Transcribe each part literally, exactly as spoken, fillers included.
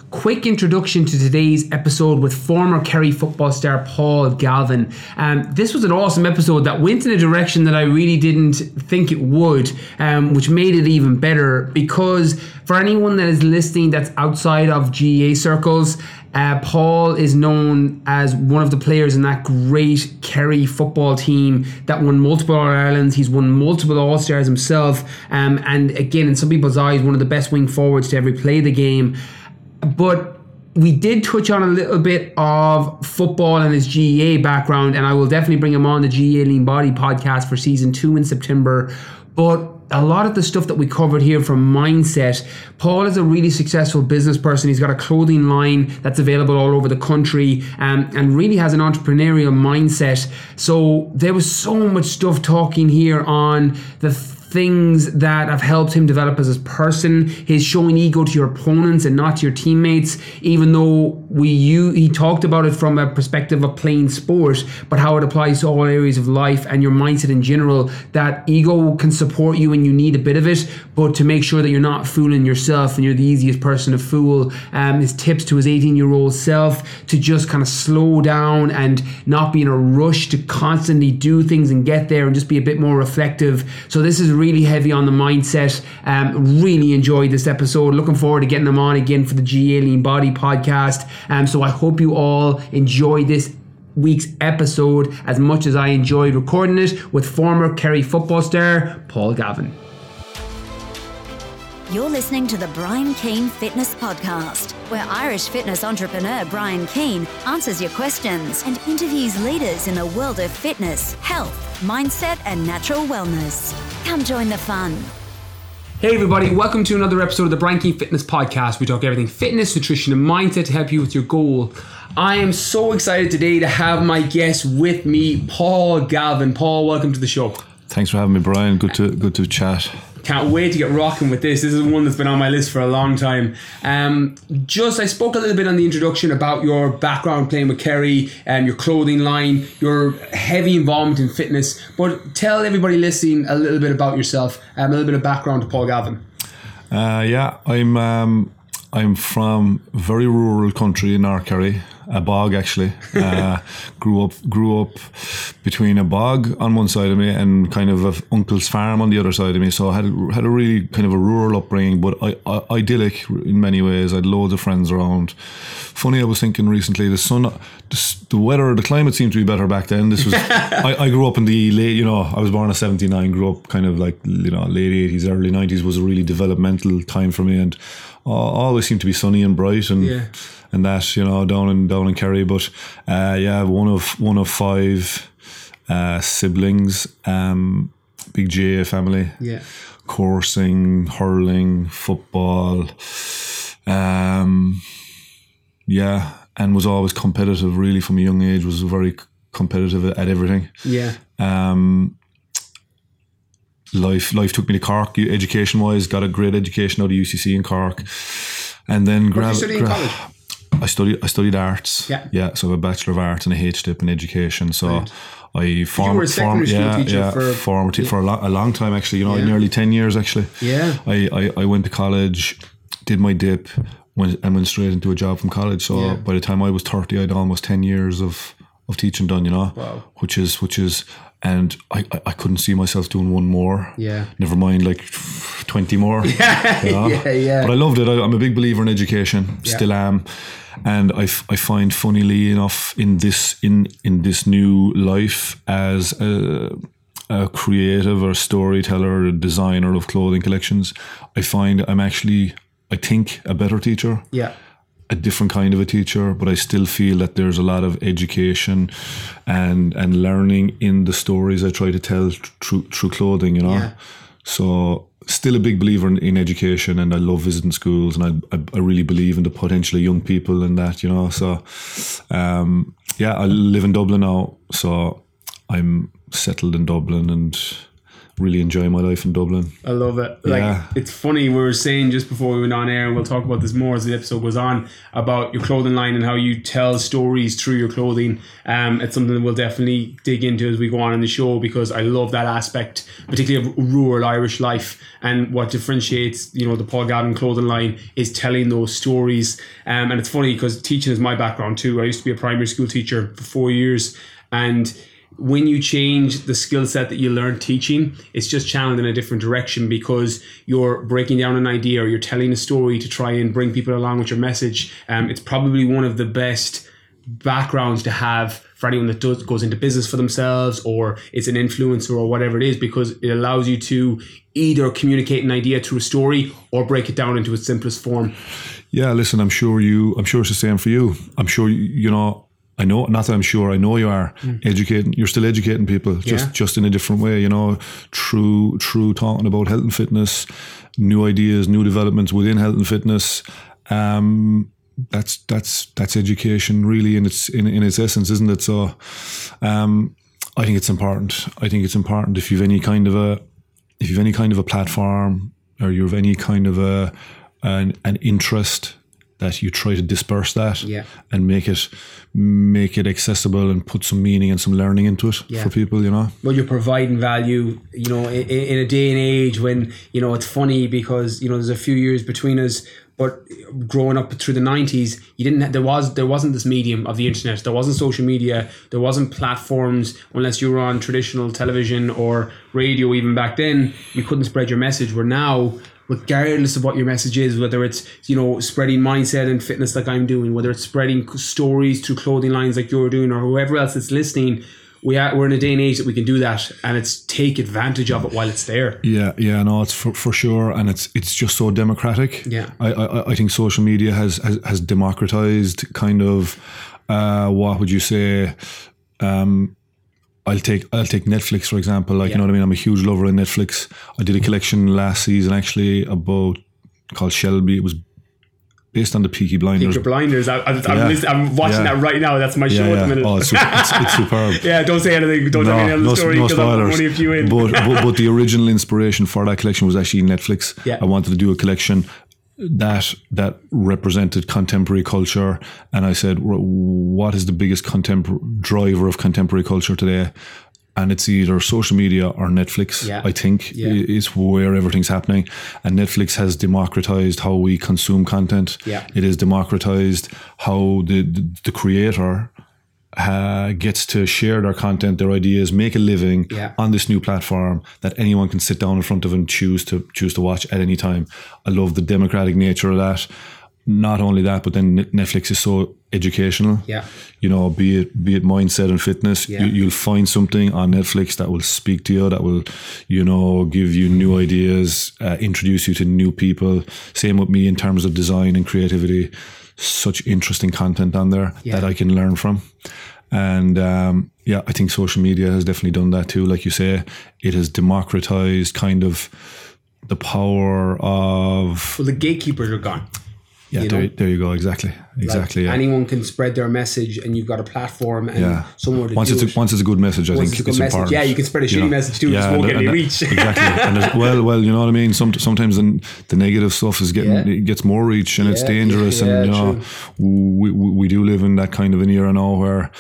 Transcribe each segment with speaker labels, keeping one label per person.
Speaker 1: quick introduction to today's episode with former Kerry football star Paul Galvin. Um, this was an awesome episode that went in a direction that I really didn't think it would, um, which made it even better, because for anyone that is listening that's outside of G A A circles, Uh, Paul is known as one of the players in that great Kerry football team that won multiple All-Irelands. He's won multiple All-Stars himself, um, and again, in some people's eyes, one of the best wing forwards to ever play the game. But we did touch on a little bit of football and his G A A background, and I will definitely bring him on the G A A Lean Body podcast for season two in September. But a lot of the stuff that we covered here from mindset, Paul is a really successful business person. He's got a clothing line that's available all over the country, um, and really has an entrepreneurial mindset. So there was so much stuff talking here on the things that have helped him develop as a person, his showing ego to your opponents and not to your teammates, even though we you he talked about it from a perspective of playing sport, but how it applies to all areas of life and your mindset in general, that ego can support you when you need a bit of it, but to make sure that you're not fooling yourself and you're the easiest person to fool. Um, his tips to his eighteen year old self to just kind of slow down and not be in a rush to constantly do things and get there, and just be a bit more reflective. So this is really heavy on the mindset. Um, really enjoyed this episode. Looking forward to getting them on again for the G A A Lean Body podcast. Um, so I hope you all enjoy this week's episode as much as I enjoyed recording it with former Kerry football star Paul Galvin.
Speaker 2: You're listening to the Brian Keane Fitness Podcast, where Irish fitness entrepreneur Brian Keane answers your questions and interviews leaders in the world of fitness, health, mindset, and natural wellness. Come join the fun.
Speaker 1: Hey everybody, welcome to another episode of the Brian Keane Fitness Podcast. We talk everything fitness, nutrition, and mindset to help you with your goal. I am so excited today to have my guest with me, Paul Galvin. Paul, welcome to the show.
Speaker 3: Thanks for having me, Brian. Good to good to chat.
Speaker 1: Can't wait to get rocking with this. This is one that's been on my list for a long time. Um, just, I spoke a little bit on the introduction about your background playing with Kerry and your clothing line, your heavy involvement in fitness. But tell everybody listening a little bit about yourself, um, a little bit of background to Paul Galvin.
Speaker 3: Uh, yeah, I'm um, I'm from a very rural country in North Kerry, a bog actually. Uh, grew up grew up between a bog on one side of me and kind of a uncle's farm on the other side of me. So I had had a really kind of a rural upbringing, but I, I, idyllic in many ways. I had loads of friends around. Funny, I was thinking recently, the sun, the, the weather, the climate seemed to be better back then. This was I, I grew up in the late, you know, I was born in seventy-nine. Grew up kind of like, you know, late eighties, early nineties was a really developmental time for me, and uh, always seemed to be sunny and bright and.
Speaker 1: Yeah.
Speaker 3: And that, you know, down in down in Kerry, but uh, yeah, one of one of five uh, siblings, um, big G A A family,
Speaker 1: yeah,
Speaker 3: coursing, hurling, football, um, yeah, and was always competitive. Really, from a young age, was very competitive at everything.
Speaker 1: Yeah.
Speaker 3: Um, life life took me to Cork, education wise. Got a great education out of U C C in Cork, and then
Speaker 1: What did you study in college?
Speaker 3: I studied I studied arts.
Speaker 1: Yeah.
Speaker 3: Yeah. So I have a Bachelor of Arts and a H D I P in education. So
Speaker 1: right.
Speaker 3: I formed
Speaker 1: you were a secondary school
Speaker 3: yeah,
Speaker 1: teacher
Speaker 3: yeah,
Speaker 1: for
Speaker 3: former te-
Speaker 1: yeah.
Speaker 3: for a, lo- a long time actually. You know,
Speaker 1: Yeah.
Speaker 3: nearly ten years actually.
Speaker 1: Yeah.
Speaker 3: I, I, I went to college, did my dip, went and went straight into a job from college. So
Speaker 1: Yeah.
Speaker 3: by the time I was thirty, I had almost ten years of, of teaching done. You know,
Speaker 1: Wow.
Speaker 3: which is which is. And I, I, I couldn't see myself doing one more.
Speaker 1: Yeah.
Speaker 3: Never mind like twenty more.
Speaker 1: Yeah,
Speaker 3: you know?
Speaker 1: yeah, yeah.
Speaker 3: But I loved it. I, I'm a big believer in education.
Speaker 1: Yeah.
Speaker 3: Still am. And I, f- I find, funnily enough, in this in in this new life as a, a creative or storyteller or a designer of clothing collections, I find I'm actually, I think, a better teacher.
Speaker 1: Yeah.
Speaker 3: A different kind of a teacher, but I still feel that there's a lot of education and and learning in the stories I try to tell through through clothing, you know.
Speaker 1: Yeah.
Speaker 3: So still a big believer in, in education, and I love visiting schools, and I, I I really believe in the potential of young people and that, you know. So um, yeah, I live in Dublin now, so I'm settled in Dublin and really enjoy my life in Dublin.
Speaker 1: I love it. Like,
Speaker 3: yeah.
Speaker 1: It's funny, we were saying just before we went on air, and we'll talk about this more as the episode goes on, about your clothing line and how you tell stories through your clothing. Um, it's something that we'll definitely dig into as we go on in the show, because I love that aspect, particularly of rural Irish life. And what differentiates, you know, the Paul Galvin clothing line is telling those stories. Um, and it's funny because teaching is my background too. I used to be a primary school teacher for four years, and when you change the skill set that you learn teaching, it's just channeled in a different direction, because you're breaking down an idea or you're telling a story to try and bring people along with your message. Um, it's probably one of the best backgrounds to have for anyone that does goes into business for themselves, or it's an influencer or whatever it is, because it allows you to either communicate an idea through a story or break it down into its simplest form.
Speaker 3: Yeah, listen, I'm sure you, I'm sure it's the same for you. I'm sure, you, you know, I know, not that I'm sure, I know you are mm. educating, you're still educating people, just, yeah. just in a different way, you know, through, through talking about health and fitness, new ideas, new developments within health and fitness. Um, that's, that's, that's education really in its, in, in its essence, isn't it? So, um, I think it's important. I think it's important if you've any kind of a, if you've any kind of a platform, or you have any kind of a, an, an interest, that you try to disperse that
Speaker 1: yeah.
Speaker 3: and make it make it accessible and put some meaning and some learning into it yeah. for people, you know.
Speaker 1: Well, you're providing value, you know, in, in a day and age when, you know, it's funny because, you know, there's a few years between us, but growing up through the nineties, you didn't have, there was there wasn't this medium of the internet. There wasn't social media. There wasn't platforms unless you were on traditional television or radio. Even back then, you couldn't spread your message. Where now, regardless of what your message is, whether it's, you know, spreading mindset and fitness like I'm doing, whether it's spreading stories through clothing lines like you're doing, or whoever else is listening, we are, we're in a day and age that we can do that, and it's take advantage of it while it's there.
Speaker 3: Yeah, yeah, no, it's for, for sure, and it's it's just so democratic.
Speaker 1: Yeah,
Speaker 3: I I, I think social media has, has, has democratized kind of, uh, what would you say, um, I'll take I'll take Netflix for example. Like, yeah. you know what I mean? I'm a huge lover of Netflix. I did a collection last season actually about called Shelby. It was based on the Peaky Blinders.
Speaker 1: Peaky Blinders. I, I, I'm,
Speaker 3: yeah.
Speaker 1: listening, I'm watching
Speaker 3: yeah.
Speaker 1: that right now. That's my
Speaker 3: yeah,
Speaker 1: show
Speaker 3: yeah.
Speaker 1: at the minute.
Speaker 3: Oh, it's, it's, it's superb.
Speaker 1: Yeah, don't say anything. Don't
Speaker 3: no,
Speaker 1: tell me any of the
Speaker 3: no,
Speaker 1: story
Speaker 3: no
Speaker 1: because
Speaker 3: spoilers.
Speaker 1: I'm only a few in.
Speaker 3: but, but, but the original inspiration for that collection was actually Netflix.
Speaker 1: Yeah.
Speaker 3: I wanted to do a collection that that represented contemporary culture, and I said, what is the biggest contemporary driver of contemporary culture today? And it's either social media or Netflix,
Speaker 1: yeah.
Speaker 3: I think,
Speaker 1: yeah.
Speaker 3: is where everything's happening. And Netflix has democratized how we consume content.
Speaker 1: Yeah.
Speaker 3: It has democratized how the, the, the creator uh, gets to share their content, their ideas, make a living
Speaker 1: yeah.
Speaker 3: on this new platform that anyone can sit down in front of and choose to choose to watch at any time. I love the democratic nature of that. Not only that, but then Netflix is so educational.
Speaker 1: Yeah.
Speaker 3: You know, be it be it mindset and fitness.
Speaker 1: Yeah.
Speaker 3: You, you'll find something on Netflix that will speak to you, that will, you know, give you new ideas, uh, introduce you to new people. Same with me in terms of design and creativity. Such interesting content on there
Speaker 1: yeah.
Speaker 3: that I can learn from. And um, yeah, I think social media has definitely done that too. Like you say, it has democratized kind of the power of...
Speaker 1: Well, the gatekeepers are gone.
Speaker 3: Yeah,
Speaker 1: you
Speaker 3: there,
Speaker 1: know?
Speaker 3: there you go. Exactly, exactly.
Speaker 1: Like
Speaker 3: yeah.
Speaker 1: Anyone can spread their message, and you've got a platform and
Speaker 3: yeah.
Speaker 1: somewhere to
Speaker 3: once
Speaker 1: do
Speaker 3: it's a,
Speaker 1: it.
Speaker 3: Once it's a good message, I
Speaker 1: once
Speaker 3: think
Speaker 1: it's, a good
Speaker 3: it's
Speaker 1: message.
Speaker 3: important.
Speaker 1: Yeah, you can spread a shitty
Speaker 3: you know?
Speaker 1: message too,
Speaker 3: yeah,
Speaker 1: just won't
Speaker 3: and,
Speaker 1: get any
Speaker 3: and,
Speaker 1: reach.
Speaker 3: Exactly. And well, well, you know what I mean. Some, sometimes the, the negative stuff is getting
Speaker 1: yeah.
Speaker 3: it gets more reach, and
Speaker 1: yeah,
Speaker 3: it's dangerous.
Speaker 1: Yeah,
Speaker 3: and you
Speaker 1: true.
Speaker 3: know, we, we we do live in that kind of an era now where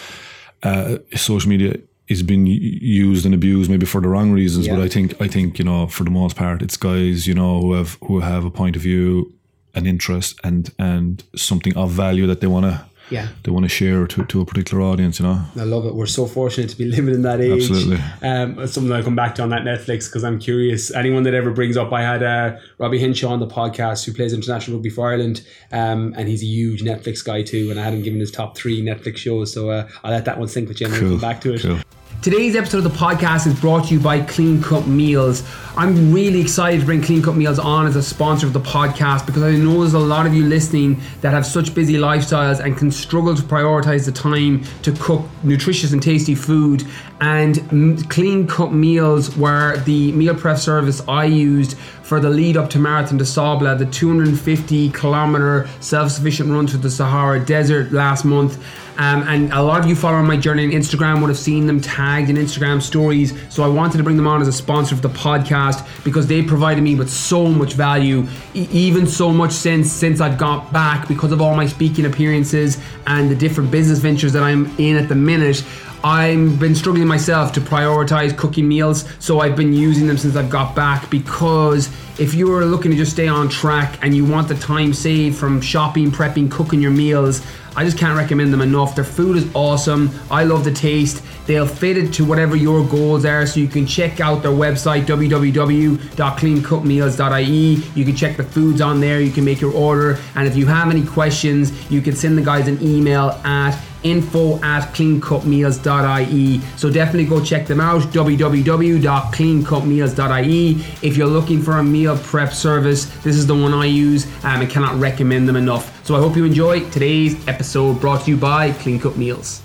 Speaker 3: uh, social media is being used and abused maybe for the wrong reasons.
Speaker 1: Yeah.
Speaker 3: But I think I think you know, for the most part, it's guys, you know, who have who have a point of view, an interest, and and something of value that they want to
Speaker 1: yeah
Speaker 3: they want to share to, to a particular audience, you know.
Speaker 1: I love it. We're so fortunate to be living in that age.
Speaker 3: Absolutely.
Speaker 1: Um, it's something I'll come back to on that Netflix because I'm curious. Anyone that ever brings up, I had uh, Robbie Hinshaw on the podcast who plays international rugby for Ireland, um, and he's a huge Netflix guy too, and I had him given his top three Netflix shows, so uh, I'll let that one sink with you and
Speaker 3: cool.
Speaker 1: we'll come back to it.
Speaker 3: Cool.
Speaker 1: Today's episode of the podcast is brought to you by Clean Cut Meals. I'm really excited to bring Clean Cut Meals on as a sponsor of the podcast because I know there's a lot of you listening that have such busy lifestyles and can struggle to prioritize the time to cook nutritious and tasty food. And m- Clean Cut Meals were the meal prep service I used for the lead up to Marathon des Sables, the two hundred fifty kilometer self-sufficient run through the Sahara Desert last month. Um, and a lot of you following my journey on Instagram would have seen them tagged in Instagram stories. So I wanted to bring them on as a sponsor of the podcast because they provided me with so much value, e- even so much since since I've got back because of all my speaking appearances and the different business ventures that I'm in at the minute. I've been struggling myself to prioritize cooking meals, so I've been using them since I've got back, because if you're looking to just stay on track and you want the time saved from shopping, prepping, cooking your meals, I just can't recommend them enough. Their food is awesome. I love the taste. They'll fit it to whatever your goals are, so you can check out their website, w w w dot clean cut meals dot i e. You can check the foods on there, you can make your order, and if you have any questions, you can send the guys an email at info at clean cut meals dot i e. So definitely go check them out, w w w dot clean cut meals dot i e. If you're looking for a meal prep service, this is the one I use, um, and cannot recommend them enough. So I hope you enjoy today's episode, brought to you by Clean Cut Meals.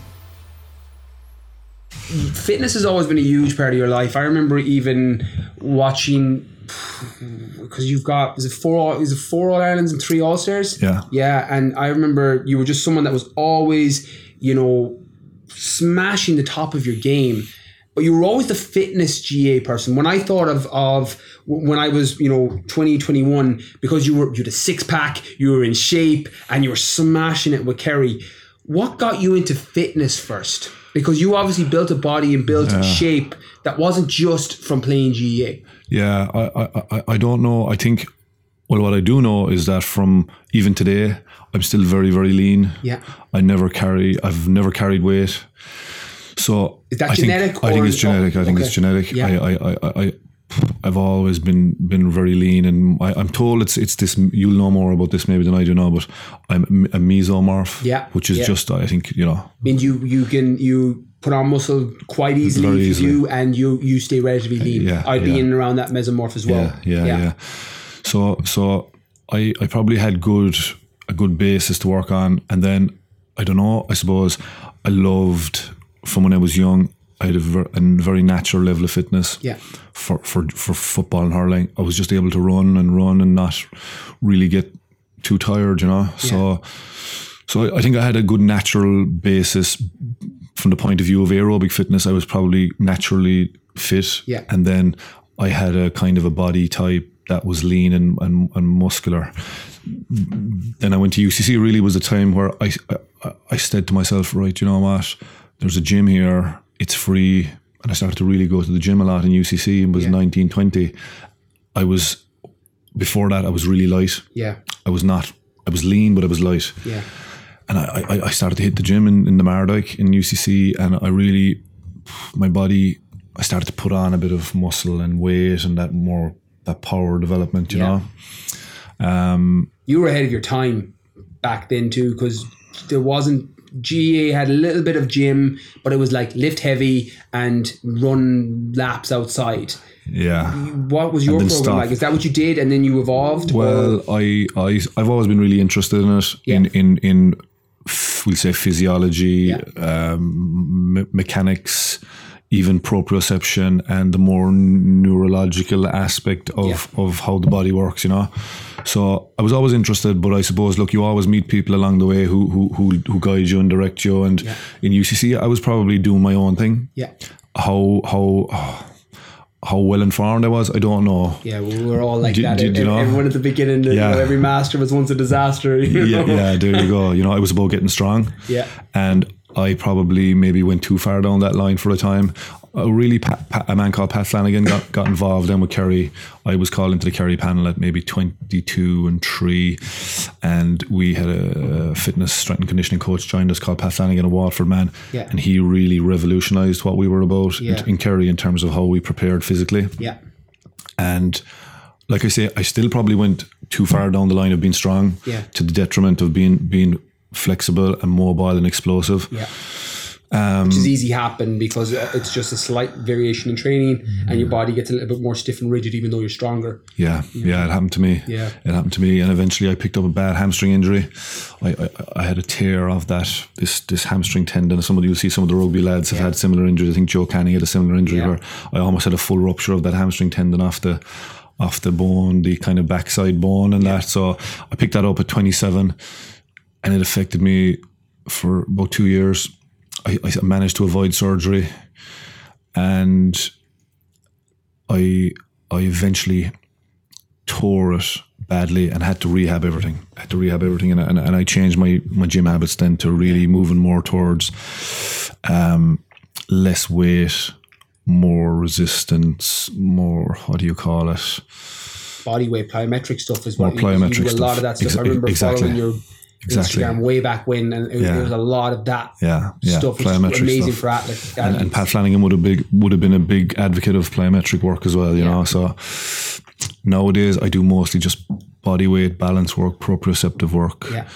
Speaker 1: Fitness has always been a huge part of your life. I remember even watching, because you've got, is it four, is it four All-Irelands and three All-Stars?
Speaker 3: Yeah.
Speaker 1: Yeah, and I remember you were just someone that was always, you know, smashing the top of your game. But you were always the fitness G A person. When I thought of, of when I was, you know, twenty, twenty-one, because you were, you had a six pack, you were in shape, and you were smashing it with Kerry. What got you into fitness first? Because you obviously built a body and built
Speaker 3: yeah.
Speaker 1: shape that wasn't just from playing G A.
Speaker 3: Yeah, I, I, I don't know. I think, well, what I do know is that from even today, I'm still very, very lean.
Speaker 1: Yeah.
Speaker 3: I never carry, I've never carried weight. So
Speaker 1: is that
Speaker 3: I
Speaker 1: genetic?
Speaker 3: Think, I think it's genetic. I think
Speaker 1: okay.
Speaker 3: it's genetic.
Speaker 1: Yeah.
Speaker 3: I, I, I, I, I've always been been very lean, and I, I'm told it's it's this. You'll know more about this maybe than I do now, but I'm a mesomorph.
Speaker 1: Yeah.
Speaker 3: Which is
Speaker 1: yeah.
Speaker 3: just, I think, you know.
Speaker 1: Means you you can you put on muscle quite easily
Speaker 3: Very
Speaker 1: if you
Speaker 3: easily.
Speaker 1: do, and you you stay relatively lean.
Speaker 3: Yeah,
Speaker 1: I'd be
Speaker 3: yeah.
Speaker 1: in and around that mesomorph as well.
Speaker 3: Yeah, yeah, yeah. yeah. So so I I probably had good a good basis to work on, and then I don't know. I suppose I loved from when I was young. I had a, ver- a very natural level of fitness.
Speaker 1: Yeah.
Speaker 3: For, for for football and hurling, I was just able to run and run and not really get too tired, you know. Yeah. So, so I, I think I had a good natural basis from the point of view of aerobic fitness. I was probably naturally fit,
Speaker 1: yeah.
Speaker 3: And then I had a kind of a body type that was lean and and, and muscular. Then I went to U C C. Really was a time where I, I I said to myself, right, you know what? There's a gym here. It's free. And I started to really go to the gym a lot in U C C. It was yeah. nineteen, twenty. I was, before that, I was really light.
Speaker 1: Yeah.
Speaker 3: I was not, I was lean, but I was light.
Speaker 1: Yeah.
Speaker 3: And I, I, I started to hit the gym in, in the Mardyke in U C C, and I really, my body, I started to put on a bit of muscle and weight and that more, that power development, you yeah. know. Um,
Speaker 1: you were ahead of your time back then too, because there wasn't, G A had a little bit of gym, but it was like lift heavy and run laps outside.
Speaker 3: Yeah.
Speaker 1: What was your program stop. like? Is that what you did and then you evolved?
Speaker 3: Well, or? I, I, I've always been really interested in it, yeah. in, in, in, we'll say physiology, yeah. um, me- mechanics, even proprioception, and the more neurological aspect of, yeah. of how the body works, you know. So I was always interested, but I suppose, look, you always meet people along the way who who who, who guide you and direct you. And yeah. in U C C, I was probably doing my own thing.
Speaker 1: Yeah.
Speaker 3: How how oh, how well informed I was, I don't know.
Speaker 1: Yeah, we were all like did, that.
Speaker 3: Did, you know?
Speaker 1: Everyone at the beginning, yeah. you know, every master was once a disaster. You
Speaker 3: yeah,
Speaker 1: know?
Speaker 3: yeah, there you go. You know, I was about getting strong.
Speaker 1: Yeah.
Speaker 3: And I probably maybe went too far down that line for a time. A really, Pat, Pat, a man called Pat Flanagan got, got involved then with Kerry. I was called into the Kerry panel at maybe twenty-two and three, and we had a fitness, strength and conditioning coach joined us called Pat Flanagan, a Waterford man,
Speaker 1: yeah.
Speaker 3: and he really revolutionised what we were about
Speaker 1: yeah.
Speaker 3: in, in Kerry in terms of how we prepared physically.
Speaker 1: Yeah.
Speaker 3: And like I say, I still probably went too far down the line of being strong,
Speaker 1: yeah.
Speaker 3: to the detriment of being being flexible and mobile and explosive.
Speaker 1: Yeah.
Speaker 3: Um,
Speaker 1: Which is easy happen because it's just a slight variation in training mm-hmm. and your body gets a little bit more stiff and rigid even though you're stronger.
Speaker 3: Yeah, yeah, yeah it happened to me.
Speaker 1: Yeah.
Speaker 3: It happened to me, and eventually I picked up a bad hamstring injury. I, I, I had a tear of that, this this hamstring tendon. Somebody, you'll see some of the rugby lads have yeah. had similar injuries. I think Joe Canny had a similar injury yeah. where I almost had a full rupture of that hamstring tendon off the off the bone, the kind of backside bone and yeah. that. So I picked that up at twenty-seven and it affected me for about two years. I, I managed to avoid surgery, and I I eventually tore it badly and had to rehab everything. I had to rehab everything, and and, and I changed my, my gym habits then to really moving more towards um, less weight, more resistance, more, what do you call it?
Speaker 1: Body weight, plyometric stuff is
Speaker 3: more
Speaker 1: what
Speaker 3: plyometric
Speaker 1: you, you do a
Speaker 3: stuff.
Speaker 1: lot of that stuff. Exa- I remember
Speaker 3: exactly.
Speaker 1: following your
Speaker 3: Exactly.
Speaker 1: Instagram way back when, and it,
Speaker 3: yeah.
Speaker 1: there was a lot of that
Speaker 3: yeah. Yeah.
Speaker 1: stuff, which is amazing stuff. For athletes.
Speaker 3: And, and Pat Flanagan would have big would have been a big advocate of plyometric work as well, you yeah. know. So nowadays I do mostly just body weight, balance work, proprioceptive work,
Speaker 1: yeah.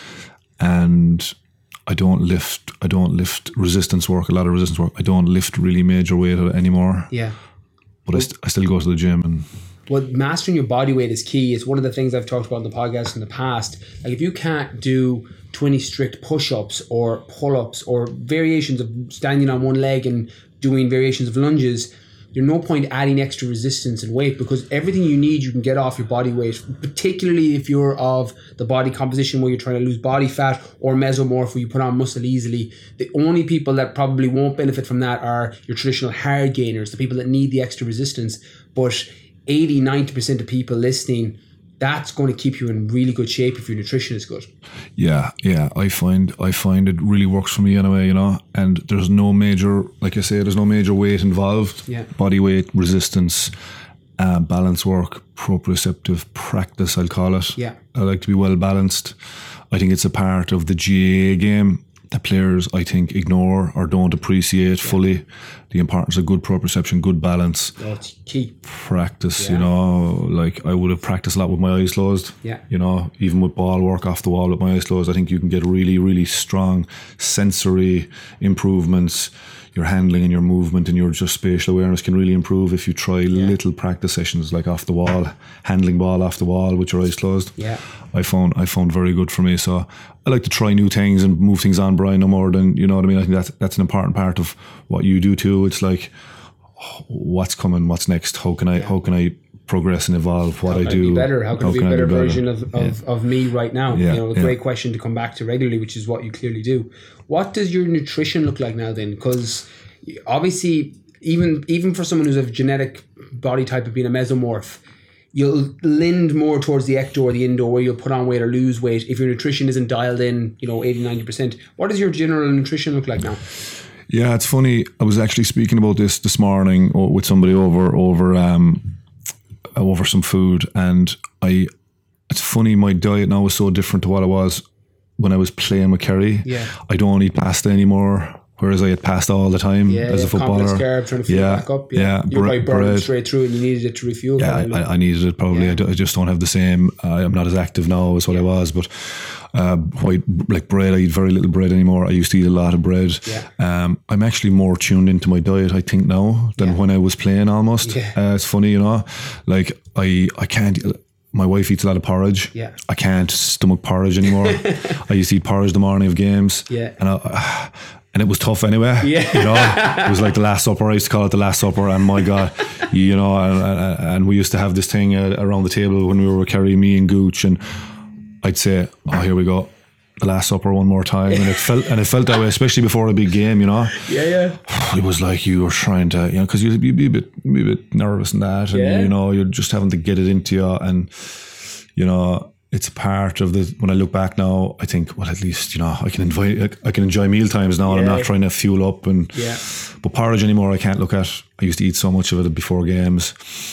Speaker 3: and I don't lift. I don't lift resistance work. A lot of resistance work. I don't lift really major weight anymore.
Speaker 1: Yeah,
Speaker 3: but well, I, st- I still go to the gym and.
Speaker 1: Well, mastering your body weight is key. It's one of the things I've talked about in the podcast in the past. Like if you can't do twenty strict push-ups or pull-ups or variations of standing on one leg and doing variations of lunges, there's no point adding extra resistance and weight because everything you need you can get off your body weight, particularly if you're of the body composition where you're trying to lose body fat or mesomorph where you put on muscle easily. The only people that probably won't benefit from that are your traditional hard gainers, the people that need the extra resistance. But eighty, ninety percent of people listening, that's going to keep you in really good shape if your nutrition is good.
Speaker 3: Yeah, yeah. I find I find it really works for me anyway, you know, and there's no major, like I say, there's no major weight involved.
Speaker 1: Yeah.
Speaker 3: Body weight, resistance, uh, balance work, proprioceptive practice, I'll call it.
Speaker 1: Yeah.
Speaker 3: I like to be well balanced. I think it's a part of the G A A game that players, I think, ignore or don't appreciate yeah. fully. The importance of good proprioception, good balance.
Speaker 1: That's key.
Speaker 3: Practice,
Speaker 1: yeah.
Speaker 3: you know, like I would have practiced a lot with my eyes closed.
Speaker 1: Yeah.
Speaker 3: You know, even with ball work off the wall with my eyes closed, I think you can get really, really strong sensory improvements. Your handling and your movement and your just spatial awareness can really improve if you try yeah. little practice sessions like off the wall, handling ball off the wall with your eyes closed.
Speaker 1: Yeah.
Speaker 3: I found I found very good for me. So I like to try new things and move things on, Brian, no more than, you know what I mean? I think that's, that's an important part of what you do too. It's like, oh, what's coming? What's next? How can I, yeah. how can I progress and evolve what
Speaker 1: how
Speaker 3: I
Speaker 1: can
Speaker 3: do?
Speaker 1: I be better? How can how I be a better, better version of, of,
Speaker 3: yeah.
Speaker 1: of me right now?
Speaker 3: Yeah.
Speaker 1: You know, a
Speaker 3: yeah.
Speaker 1: great question to come back to regularly, which is what you clearly do. What does your nutrition look like now then? Because obviously, even even for someone who's of genetic body type of being a mesomorph, you'll lean more towards the ecto or the indo where you'll put on weight or lose weight if your nutrition isn't dialed in, you know, eighty, ninety percent. What does your general nutrition look like now?
Speaker 3: Yeah, it's funny. I was actually speaking about this this morning with somebody over over um over some food, and I. It's funny. My diet now is so different to what it was when I was playing with Kerry.
Speaker 1: Yeah,
Speaker 3: I don't eat pasta anymore. Whereas I had pasta all the time
Speaker 1: yeah,
Speaker 3: as
Speaker 1: yeah,
Speaker 3: a footballer.
Speaker 1: Complex carb, trying to fill
Speaker 3: yeah,
Speaker 1: it back up.
Speaker 3: Yeah, yeah.
Speaker 1: You're
Speaker 3: Bre-
Speaker 1: probably burned
Speaker 3: bread.
Speaker 1: straight through and you needed it to refuel.
Speaker 3: Yeah, I, I needed it probably.
Speaker 1: Yeah.
Speaker 3: I, do, I just don't have the same. Uh, I'm not as active now as what
Speaker 1: yeah.
Speaker 3: I was. But uh, white like bread, I eat very little bread anymore. I used to eat a lot of bread.
Speaker 1: Yeah.
Speaker 3: Um, I'm actually more tuned into my diet, I think, now than
Speaker 1: yeah.
Speaker 3: when I was playing almost.
Speaker 1: Yeah.
Speaker 3: Uh, it's funny, you know. Like I, I can't. My wife eats a lot of porridge.
Speaker 1: Yeah.
Speaker 3: I can't stomach porridge anymore. I used to eat porridge the morning of games.
Speaker 1: Yeah.
Speaker 3: And I. Uh, And it was tough anyway.
Speaker 1: Yeah.
Speaker 3: You know, it was like the Last Supper. I used to call it the Last Supper. And my God, you know, and, and, and we used to have this thing uh, around the table when we were carrying me and Gooch, and I'd say, "Oh, here we go, the Last Supper one more time." And it felt, and it felt that way, especially before a big game. You know.
Speaker 1: Yeah, yeah.
Speaker 3: It was like you were trying to, you know, because you'd, you'd be a bit, be a bit nervous and that, and
Speaker 1: yeah.
Speaker 3: you know, you're just having to get it into you, and you know. It's a part of the. When I look back now, I think, well, at least you know I can enjoy. I can enjoy meal times now, and
Speaker 1: yeah.
Speaker 3: I'm not trying to fuel up. And
Speaker 1: yeah.
Speaker 3: But porridge anymore, I can't look at. I used to eat so much of it before games.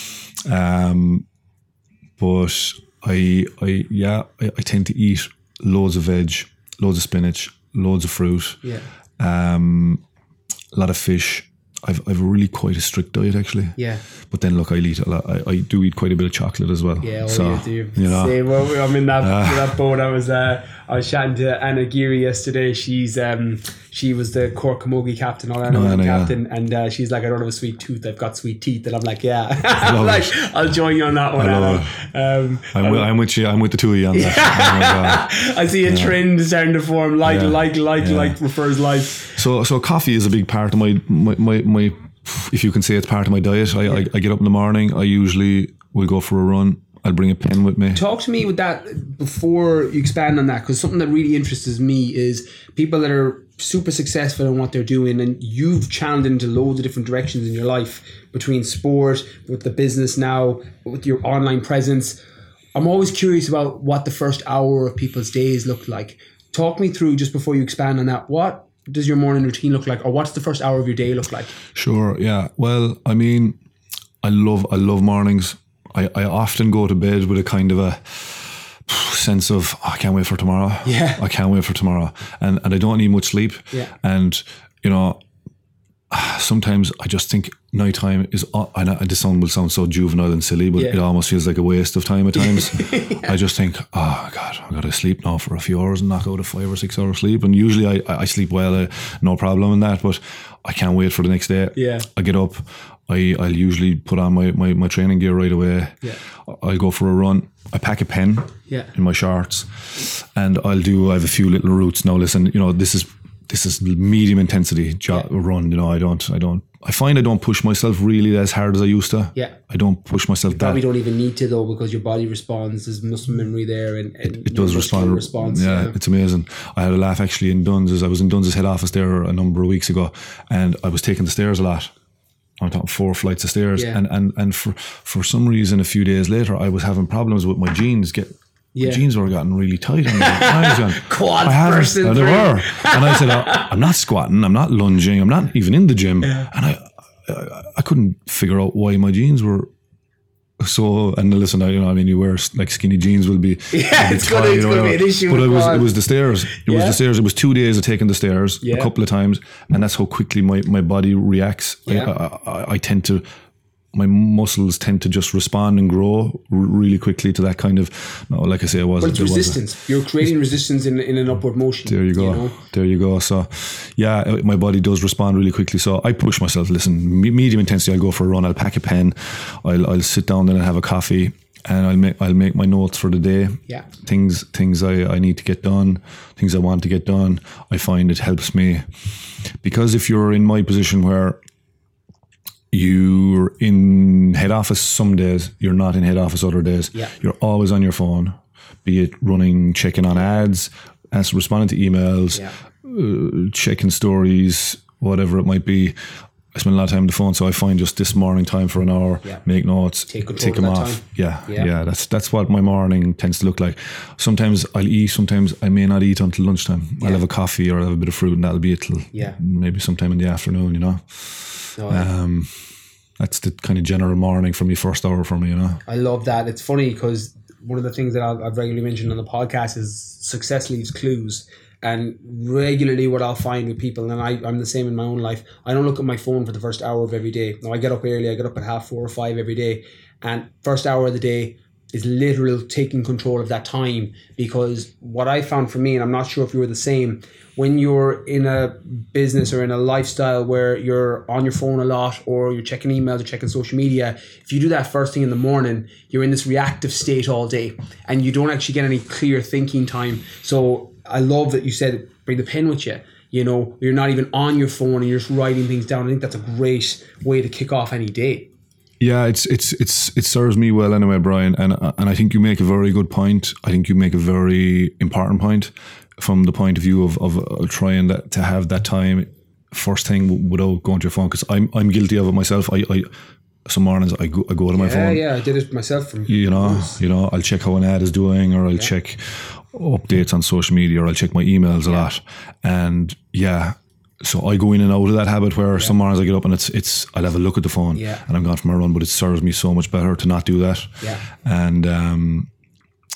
Speaker 3: Um, but I, I, yeah, I, I tend to eat loads of veg, loads of spinach, loads of fruit.
Speaker 1: Yeah.
Speaker 3: Um, a lot of fish. I've I've really quite a strict diet actually.
Speaker 1: Yeah.
Speaker 3: But then look, I eat a lot. I, I do eat quite a bit of chocolate as well.
Speaker 1: Yeah,
Speaker 3: so,
Speaker 1: you do.
Speaker 3: You know,
Speaker 1: Same. Well, I'm in that
Speaker 3: uh,
Speaker 1: that boat. I was uh, I was chatting to Anna Geary yesterday. She's um she was the Cork Camogie captain, All Ireland
Speaker 3: No, no,
Speaker 1: captain, and uh, she's like, I don't have a sweet tooth, I've got sweet teeth, and I'm like, yeah, I'm like, I'll join you on that one.
Speaker 3: I love
Speaker 1: Um,
Speaker 3: I'm, with, I'm with you. I'm with the two of you on that. Oh my God.
Speaker 1: I see a
Speaker 3: Yeah.
Speaker 1: trend starting to form. Like,
Speaker 3: Yeah.
Speaker 1: like, like,
Speaker 3: Yeah.
Speaker 1: like refers like.
Speaker 3: So, so coffee is a big part of my, my, my, my if you can say it's part of my diet. I, I, I get up in the morning. I usually will go for a run. I'll bring a pen with me.
Speaker 1: Talk to me with that before you expand on that, because something that really interests me is people that are super successful in what they're doing, and you've channeled into loads of different directions in your life, between sport, with the business now, with your online presence. I'm always curious about what the first hour of people's days look like. Talk me through, just before you expand on that, what does your morning routine look like, or what's the first hour of your day look like?
Speaker 3: Sure. Yeah. Well, I mean, I love I love mornings. I, I often go to bed with a kind of a sense of, oh, I can't wait for tomorrow.
Speaker 1: Yeah.
Speaker 3: I can't wait for tomorrow. And and I don't need much sleep.
Speaker 1: Yeah.
Speaker 3: And, you know, sometimes I just think nighttime is, I know this sound will sound so juvenile and silly, but
Speaker 1: Yeah.
Speaker 3: it almost feels like a waste of time at times. Yeah. I just think, oh God, I got to sleep now for a few hours and knock out a five or six hours sleep. And usually I, I sleep well, uh, no problem in that, but I can't wait for the next day.
Speaker 1: Yeah.
Speaker 3: I get up, I, I'll usually put on my, my, my training gear right away.
Speaker 1: Yeah.
Speaker 3: I'll go for a run. I pack a pen
Speaker 1: Yeah.
Speaker 3: in my shorts, and I'll do, I have a few little routes. Now listen, you know, this is this is medium intensity jog,
Speaker 1: Yeah.
Speaker 3: run. You know, I don't, I don't, I find I don't push myself really as hard as I used to.
Speaker 1: Yeah.
Speaker 3: I don't push myself
Speaker 1: Probably
Speaker 3: that.
Speaker 1: don't even need to, though, because your body responds. There's muscle memory there, and, and
Speaker 3: It does respond.
Speaker 1: Response,
Speaker 3: yeah,
Speaker 1: yeah.
Speaker 3: it's amazing. I had a laugh actually in Duns. I was in Duns' head office there a number of weeks ago, and I was taking the stairs a lot. I'm talking four flights of stairs,
Speaker 1: Yeah.
Speaker 3: and and and for for some reason, a few days later, I was having problems with my jeans. Get
Speaker 1: Yeah.
Speaker 3: my jeans were getting really tight on me. I was going,
Speaker 1: Quads
Speaker 3: I haven't-
Speaker 1: bursting
Speaker 3: uh, they
Speaker 1: through.
Speaker 3: were, and I said, "I- I'm not squatting, I'm not lunging, I'm not even in the gym,
Speaker 1: Yeah.
Speaker 3: and I, I I couldn't figure out why my jeans were. So, and listen, I, you know, I mean, you wear like skinny jeans will be,
Speaker 1: Yeah,
Speaker 3: will be
Speaker 1: it's gonna-
Speaker 3: tight
Speaker 1: it's
Speaker 3: or
Speaker 1: gonna be
Speaker 3: whatever.
Speaker 1: an issue
Speaker 3: But
Speaker 1: with
Speaker 3: it was,
Speaker 1: quads.
Speaker 3: it was the stairs. It was
Speaker 1: Yeah.
Speaker 3: the stairs. It was two days of taking the stairs
Speaker 1: Yeah.
Speaker 3: a couple of times, and that's how quickly my, my body reacts.
Speaker 1: Yeah.
Speaker 3: I, I, I tend to, my muscles tend to just respond and grow r- really quickly to that kind of, no, like I say, it wasn't.
Speaker 1: But it's
Speaker 3: it wasn't-
Speaker 1: resistance. You're creating resistance in, in an upward motion.
Speaker 3: There you go.
Speaker 1: know?
Speaker 3: There you go. So, yeah, uh, my body does respond really quickly. So I push myself. Listen, me- medium intensity. I'll go for a run. I'll pack a pen. I'll I'll sit down and I'll have a coffee, and I'll make I'll make my notes for the day.
Speaker 1: Yeah.
Speaker 3: Things things I, I need to get done. Things I want to get done. I find it helps me, because if you're in my position where you're in head office some days, you're not in head office other days.
Speaker 1: Yeah.
Speaker 3: You're always on your phone, be it running, checking on ads, answer, responding to emails,
Speaker 1: Yeah.
Speaker 3: uh, checking stories, whatever it might be. I spend a lot of time on the phone, so I find just this morning time for an hour,
Speaker 1: Yeah.
Speaker 3: make notes,
Speaker 1: Take control
Speaker 3: take
Speaker 1: of
Speaker 3: them
Speaker 1: that
Speaker 3: off.
Speaker 1: time.
Speaker 3: Yeah,
Speaker 1: Yeah.
Speaker 3: yeah, That's that's what my morning tends to look like. Sometimes I'll eat, sometimes I may not eat until lunchtime.
Speaker 1: Yeah.
Speaker 3: I'll have a coffee or I'll have a bit of fruit, and that'll be it till
Speaker 1: Yeah.
Speaker 3: maybe sometime in the afternoon. You know.
Speaker 1: No, I-
Speaker 3: Um, that's the kind of general morning for me, first hour for me, you know.
Speaker 1: I love that. It's funny because one of the things that I've, I've regularly mentioned on the podcast is success leaves clues. And regularly what I'll find with people, and I, I'm the same in my own life, I don't look at my phone for the first hour of every day. Now I get up early, I get up at half four or five every day. And first hour of the day is literal taking control of that time, because what I found for me, and I'm not sure if you were the same, when you're in a business or in a lifestyle where you're on your phone a lot, or you're checking emails or checking social media, if you do that first thing in the morning, you're in this reactive state all day and you don't actually get any clear thinking time. So I love that you said bring the pen with you. You know, you're not even on your phone and you're just writing things down. I think that's a great way to kick off any day.
Speaker 3: Yeah, it's it's it's it serves me well anyway, Brian, and and I think you make a very good point. I think you make a very important point from the point of view of of uh, trying that, to have that time first thing w- without going to your phone, because I'm I'm guilty of it myself. I, I some mornings I go I go to my
Speaker 1: Yeah,
Speaker 3: phone.
Speaker 1: yeah, I did it myself. From
Speaker 3: You know, you know, I'll check how an ad is doing, or I'll check updates on social media, or I'll check my emails a lot, and yeah. So I go in and out of that habit where some mornings I get up and it's it's I'll have a look at the phone,
Speaker 1: Yeah.
Speaker 3: and I'm gone for my run, but it serves me so much better to not do that.
Speaker 1: Yeah.
Speaker 3: And um,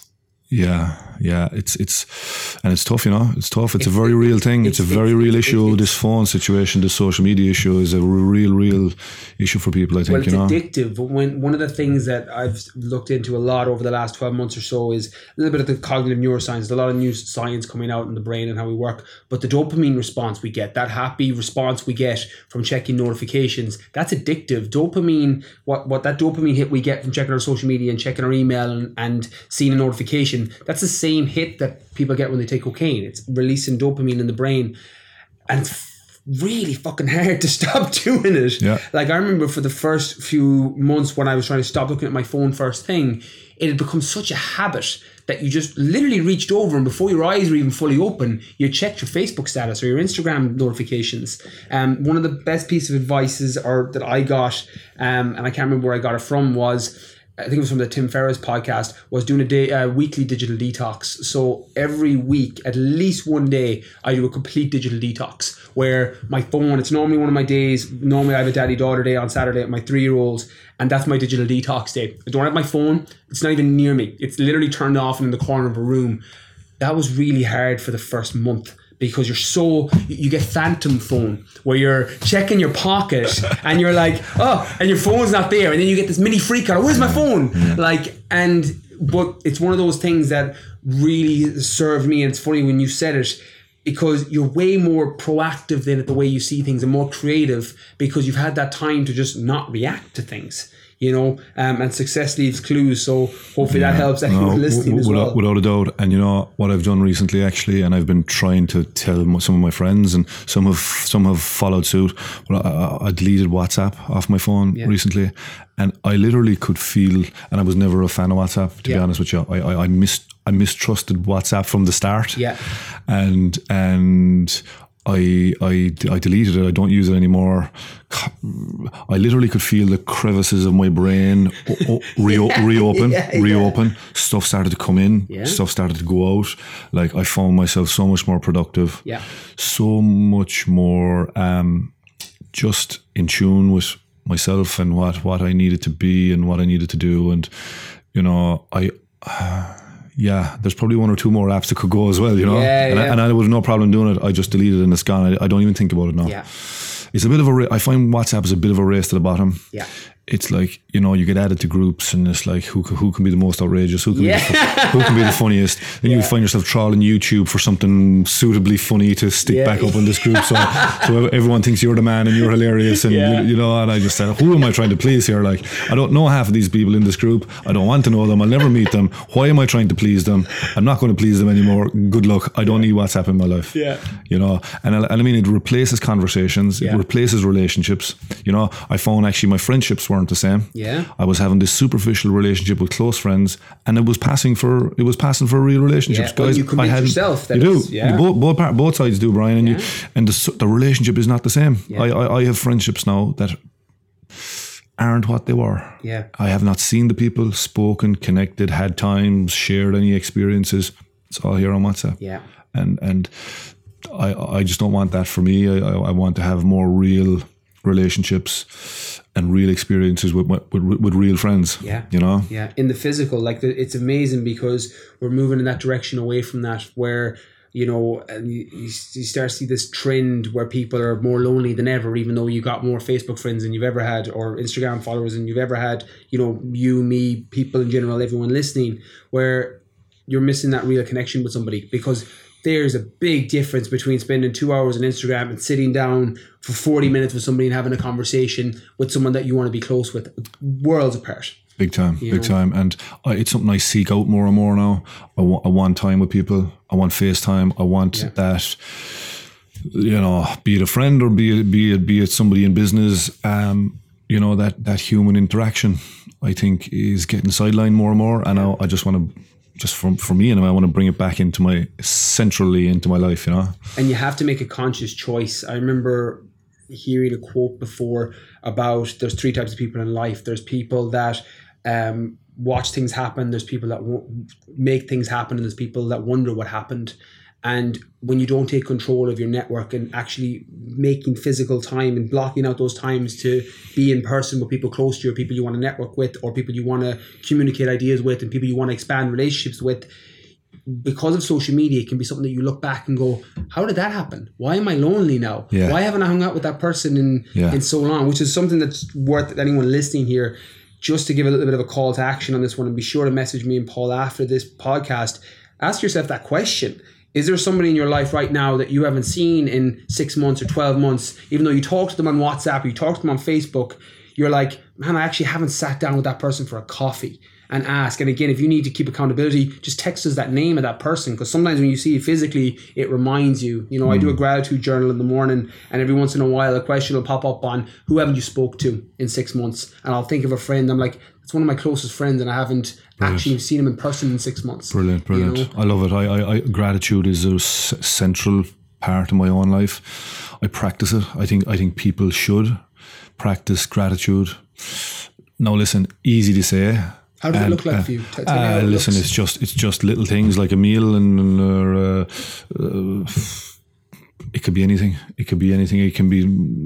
Speaker 3: Yeah, yeah, it's it's and it's tough, you know. It's tough. It's, it's a very real thing. It's, it's a very it's, real issue. This phone situation, this social media issue, is a real, real issue for people. I think.
Speaker 1: Well, it's
Speaker 3: you know?
Speaker 1: addictive. When one of the things that I've looked into a lot over the last twelve months or so is a little bit of the cognitive neuroscience. There's a lot of new science coming out in the brain and how we work. But the dopamine response we get, that happy response we get from checking notifications, that's addictive. Dopamine, what what that dopamine hit we get from checking our social media and checking our email and, and seeing a notification. That's the same hit that people get when they take cocaine. It's releasing dopamine in the brain, and it's really fucking hard to stop doing it.
Speaker 3: Yeah.
Speaker 1: Like I remember for the first few months when I was trying to stop looking at my phone first thing, it had become such a habit that you just literally reached over and before your eyes were even fully open, you checked your Facebook status or your Instagram notifications. Um, one of the best pieces of advice is, or that I got, um, and I can't remember where I got it from, was I think it was from the Tim Ferriss podcast, was doing a day, uh, weekly digital detox. So every week, at least one day, I do a complete digital detox where my phone, it's normally one of my days. Normally I have a daddy-daughter day on Saturday with my three-year-olds, and that's my digital detox day. I don't have my phone. It's not even near me. It's literally turned off and in the corner of a room. That was really hard for the first month, because you're so, you get phantom phone where you're checking your pocket and you're like, oh, and your phone's not there. And then you get this mini freak out, where's my phone? Yeah. Like, and, but it's one of those things that really served me. And it's funny when you said it, because you're way more proactive than the way you see things and more creative because you've had that time to just not react to things. You know, um, and success leaves clues. So hopefully yeah, that helps anyone no, listening w- w- as
Speaker 3: without,
Speaker 1: well.
Speaker 3: Without a doubt. And you know what I've done recently, actually, and I've been trying to tell some of my friends, and some have some have followed suit. But I, I deleted WhatsApp off my phone yeah. recently, and I literally could feel. And I was never a fan of WhatsApp, to yeah. be honest with you. I I, I missed I mistrusted WhatsApp from the start.
Speaker 1: Yeah,
Speaker 3: and and. I, I, I deleted it. I don't use it anymore. I literally could feel the crevices of my brain re- yeah, reopen, yeah, yeah. reopen. Stuff started to come in. Yeah. Stuff started to go out. Like I found myself so much more productive.
Speaker 1: Yeah.
Speaker 3: So much more um, just in tune with myself and what, what I needed to be and what I needed to do. And, you know, I... Uh, yeah, there's probably one or two more apps that could go as well, you know.
Speaker 1: Yeah,
Speaker 3: and,
Speaker 1: yeah.
Speaker 3: I, and I would have no problem doing it. I just deleted it and it's gone. I, I don't even think about it now.
Speaker 1: Yeah.
Speaker 3: It's a bit of a. I find WhatsApp is a bit of a race to the bottom.
Speaker 1: Yeah.
Speaker 3: It's like, you know, you get added to groups and it's like who who can be the most outrageous, who can
Speaker 1: yeah.
Speaker 3: be the, who can be the funniest. Then yeah. you find yourself trawling YouTube for something suitably funny to stick yeah. back up in this group. So so everyone thinks you're the man and you're hilarious and yeah. you, you know. And I just said, who am I trying to please here? Like, I don't know half of these people in this group. I don't want to know them. I'll never meet them. Why am I trying to please them? I'm not going to please them anymore. Good luck. I don't need WhatsApp in my life.
Speaker 1: Yeah.
Speaker 3: You know, and I, and I mean, it replaces conversations.
Speaker 1: Yeah.
Speaker 3: It replaces relationships. You know, I found actually my friendships weren't the same.
Speaker 1: Yeah.
Speaker 3: I was having this superficial relationship with close friends, and it was passing for it was passing for real relationships.
Speaker 1: Yeah. Well,
Speaker 3: guys,
Speaker 1: you convince
Speaker 3: I had,
Speaker 1: yourself that
Speaker 3: you do.
Speaker 1: It's, yeah.
Speaker 3: You both, both, part, both sides do, Brian, and yeah. you and the the relationship is not the same. Yeah. I, I I have friendships now that aren't what they were.
Speaker 1: Yeah.
Speaker 3: I have not seen the people, spoken, connected, had times, shared any experiences. It's all here on WhatsApp.
Speaker 1: Yeah.
Speaker 3: And and I I just don't want that for me. I I, I want to have more real relationships and real experiences with, with with real friends.
Speaker 1: Yeah,
Speaker 3: you know.
Speaker 1: Yeah, in the physical, like the, it's amazing because we're moving in that direction away from that, where you know, and you, you start to see this trend where people are more lonely than ever, even though you got more Facebook friends than you've ever had, or Instagram followers than you've ever had. You know, you, me, people in general, everyone listening, where you're missing that real connection with somebody, because there's a big difference between spending two hours on Instagram and sitting down for forty minutes with somebody and having a conversation with someone that you want to be close with. Worlds apart.
Speaker 3: Big time,
Speaker 1: you
Speaker 3: big
Speaker 1: know?
Speaker 3: time. And I, it's something I seek out more and more now. I want, I want time with people. I want FaceTime. I want yeah. that, you know, be it a friend or be it, be it, be it somebody in business, um, you know, that, that human interaction, I think, is getting sidelined more and more. And I, I just want to, just for, for me, and I want to bring it back into my, centrally into my life, you know.
Speaker 1: And you have to make a conscious choice. I remember hearing a quote before about there's three types of people in life. There's people that um, watch things happen. There's people that w- make things happen. And there's people that wonder what happened. And when you don't take control of your network and actually making physical time and blocking out those times to be in person with people close to you, or people you want to network with, or people you want to communicate ideas with, and people you want to expand relationships with, because of social media, it can be something that you look back and go, how did that happen? Why am I lonely now?
Speaker 3: Yeah.
Speaker 1: Why haven't I hung out with that person in,
Speaker 3: Yeah.
Speaker 1: in so long? Which is something that's worth anyone listening here, just to give a little bit of a call to action on this one, and be sure to message me and Paul after this podcast. Ask yourself that question. Is there somebody in your life right now that you haven't seen in six months or twelve months, even though you talk to them on WhatsApp or you talk to them on Facebook, you're like, man, I actually haven't sat down with that person for a coffee and ask. And again, if you need to keep accountability, just text us that name of that person, because sometimes when you see it physically, it reminds you. You know, mm. I do a gratitude journal in the morning, and every once in a while a question will pop up on who haven't you spoke to in six months, and I'll think of a friend. I'm like, it's one of my closest friends, and I haven't brilliant. actually seen him in person in six months.
Speaker 3: Brilliant, brilliant. You know? I love it. I, I, I gratitude is a s- central part of my own life. I practice it. I think I think people should practice gratitude. Now, listen, easy to say.
Speaker 1: How does
Speaker 3: and,
Speaker 1: it look like
Speaker 3: uh,
Speaker 1: for you? Tell
Speaker 3: uh,
Speaker 1: me
Speaker 3: listen,
Speaker 1: looks.
Speaker 3: it's just it's just little things like a meal, and, and uh, uh, it could be anything. It could be anything. It can be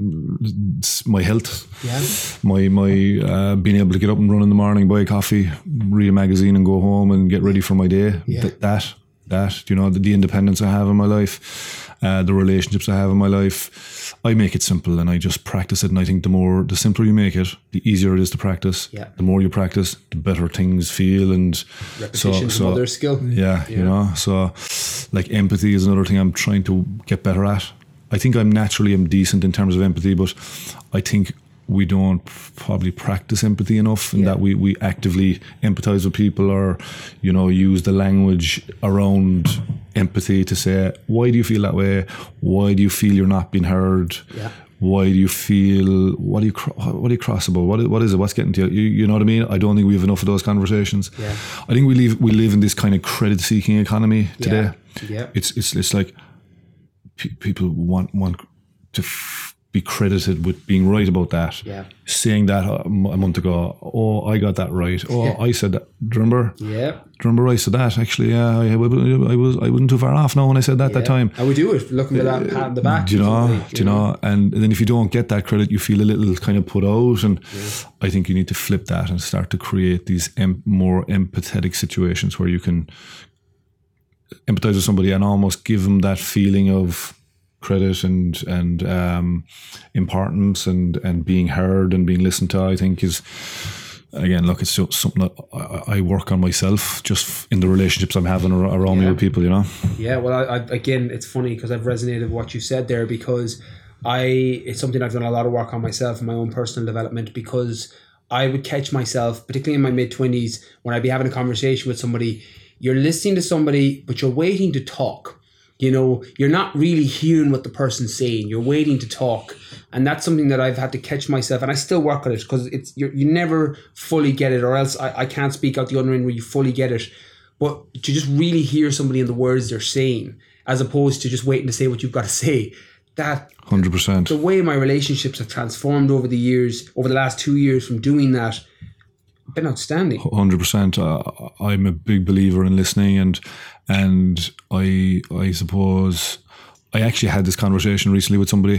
Speaker 3: my health,
Speaker 1: yeah.
Speaker 3: my my uh, being able to get up and run in the morning, buy a coffee, read a magazine, and go home and get ready for my day.
Speaker 1: Yeah.
Speaker 3: Th- that that you know the, the independence I have in my life, uh, the relationships I have in my life. I make it simple, and I just practice it. And I think the more, the simpler you make it, the easier it is to practice.
Speaker 1: Yeah.
Speaker 3: The more you practice, the better things feel. And
Speaker 1: repetition
Speaker 3: so, so
Speaker 1: is another skill.
Speaker 3: Yeah,
Speaker 1: yeah,
Speaker 3: you know. So, like empathy is another thing I'm trying to get better at. I think I'm naturally am decent in terms of empathy, but I think we don't probably practice empathy enough, and yeah. that we, we actively empathize with people, or, you know, use the language around empathy to say, why do you feel that way? Why do you feel you're not being heard?
Speaker 1: Yeah.
Speaker 3: Why do you feel, what do you, what do you cross about? What, what is it? What's getting to you? you? You know what I mean? I don't think we have enough of those conversations.
Speaker 1: Yeah.
Speaker 3: I think we live, we live in this kind of credit seeking economy today.
Speaker 1: Yeah. Yeah.
Speaker 3: It's, it's, it's like pe- people want, want to f- be credited with being right about that.
Speaker 1: Yeah.
Speaker 3: Saying that a month ago, oh, I got that right. Oh,
Speaker 1: yeah.
Speaker 3: I said that. Do you remember?
Speaker 1: Yeah.
Speaker 3: Do you remember I said that? Actually, yeah, I, I was I wasn't too far off now when I said that
Speaker 1: yeah.
Speaker 3: that time.
Speaker 1: I would do it, looking at that pat in the back.
Speaker 3: Do you know?
Speaker 1: Like,
Speaker 3: do you know? know? And then if you don't get that credit, you feel a little kind of put out. And
Speaker 1: yeah.
Speaker 3: I think you need to flip that and start to create these em- more empathetic situations where you can empathize with somebody and almost give them that feeling of credit and and um, importance and and being heard and being listened to. I think is, again, look, it's just something that I, I work on myself, just in the relationships I'm having around
Speaker 1: yeah.
Speaker 3: me with people, you know.
Speaker 1: Yeah, well, I, I, again, it's funny because I've resonated with what you said there, because I it's something I've done a lot of work on myself in my own personal development, because I would catch myself, particularly in my mid twenties, when I'd be having a conversation with somebody. You're listening to somebody, but you're waiting to talk. You know, you're not really hearing what the person's saying. You're waiting to talk. And that's something that I've had to catch myself. And I still work on it, because it's you're, you never fully get it, or else I, I can't speak out the other end where you fully get it. But to just really hear somebody in the words they're saying, as opposed to just waiting to say what you've got to say. That
Speaker 3: one hundred percent.
Speaker 1: The way my relationships have transformed over the years, over the last two years from doing that, been outstanding.
Speaker 3: one hundred percent. Uh, I'm a big believer in listening, and and I I suppose I actually had this conversation recently with somebody.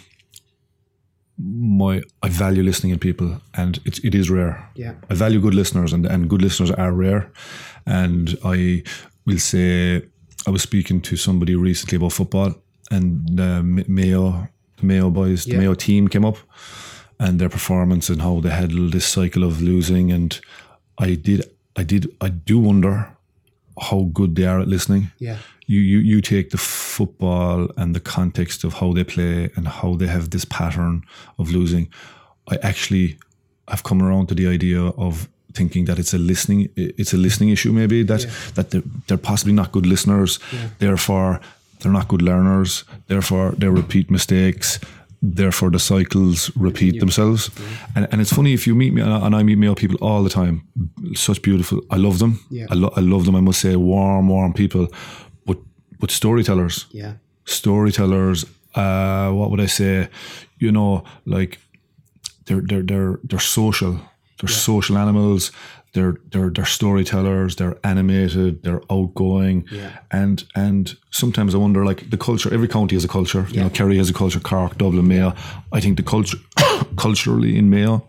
Speaker 3: My I value listening in people, and it it is rare.
Speaker 1: Yeah,
Speaker 3: I value good listeners, and, and good listeners are rare. And I will say, I was speaking to somebody recently about football, and uh, Mayo, the Mayo boys, the
Speaker 1: yeah.
Speaker 3: Mayo team came up, and their performance and how they handled this cycle of losing. And I did, I did, I do wonder how good they are at listening.
Speaker 1: Yeah.
Speaker 3: You, you, you take the football and the context of how they play and how they have this pattern of losing. I actually have come around to the idea of thinking that it's a listening, it's a listening issue maybe, that,
Speaker 1: yeah.
Speaker 3: that they're, they're possibly not good listeners.
Speaker 1: Yeah.
Speaker 3: Therefore, they're not good learners. Therefore, they repeat mistakes. Therefore, the cycles repeat yeah. themselves. Yeah. And and it's funny, if you meet me, and I meet Mayo people all the time, such beautiful, I love them.
Speaker 1: Yeah.
Speaker 3: I, lo- I love them, I must say, warm, warm people, but but storytellers.
Speaker 1: Yeah.
Speaker 3: Storytellers, uh, what would I say? You know, like, they're they're they're they're social. They're yeah. social animals. They're they're they're storytellers. They're animated. They're outgoing.
Speaker 1: Yeah. And
Speaker 3: and sometimes I wonder, like, the culture. Every county has a culture. Yeah. You know, Kerry has a culture. Cork, Dublin, Mayo. I think the culture, culturally in Mayo,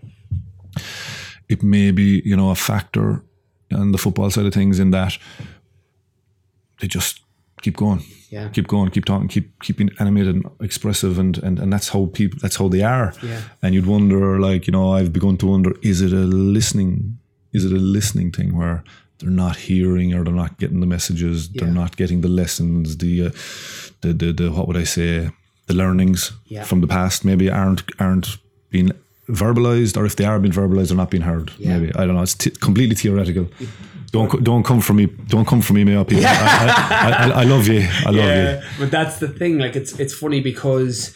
Speaker 3: it may be, you know, a factor on the football side of things, in that they just keep going.
Speaker 1: Yeah.
Speaker 3: Keep going, keep talking, keep keeping animated and expressive, and, and, and that's how people that's how they are.
Speaker 1: Yeah.
Speaker 3: And you'd wonder, like, you know, I've begun to wonder, is it a listening is it a listening thing where they're not hearing, or they're not getting the messages,
Speaker 1: Yeah.
Speaker 3: they're not getting the lessons, the uh, the, the the what would I say, the learnings
Speaker 1: Yeah.
Speaker 3: from the past maybe aren't aren't being verbalized, or if they are being verbalized, they're not being heard.
Speaker 1: Yeah.
Speaker 3: Maybe, I don't know, it's t- completely theoretical. Don't co- don't come for me. Don't come for me, Mayo people. I, I, I, I love you. I love
Speaker 1: yeah,
Speaker 3: you.
Speaker 1: but that's the thing. Like, it's it's funny because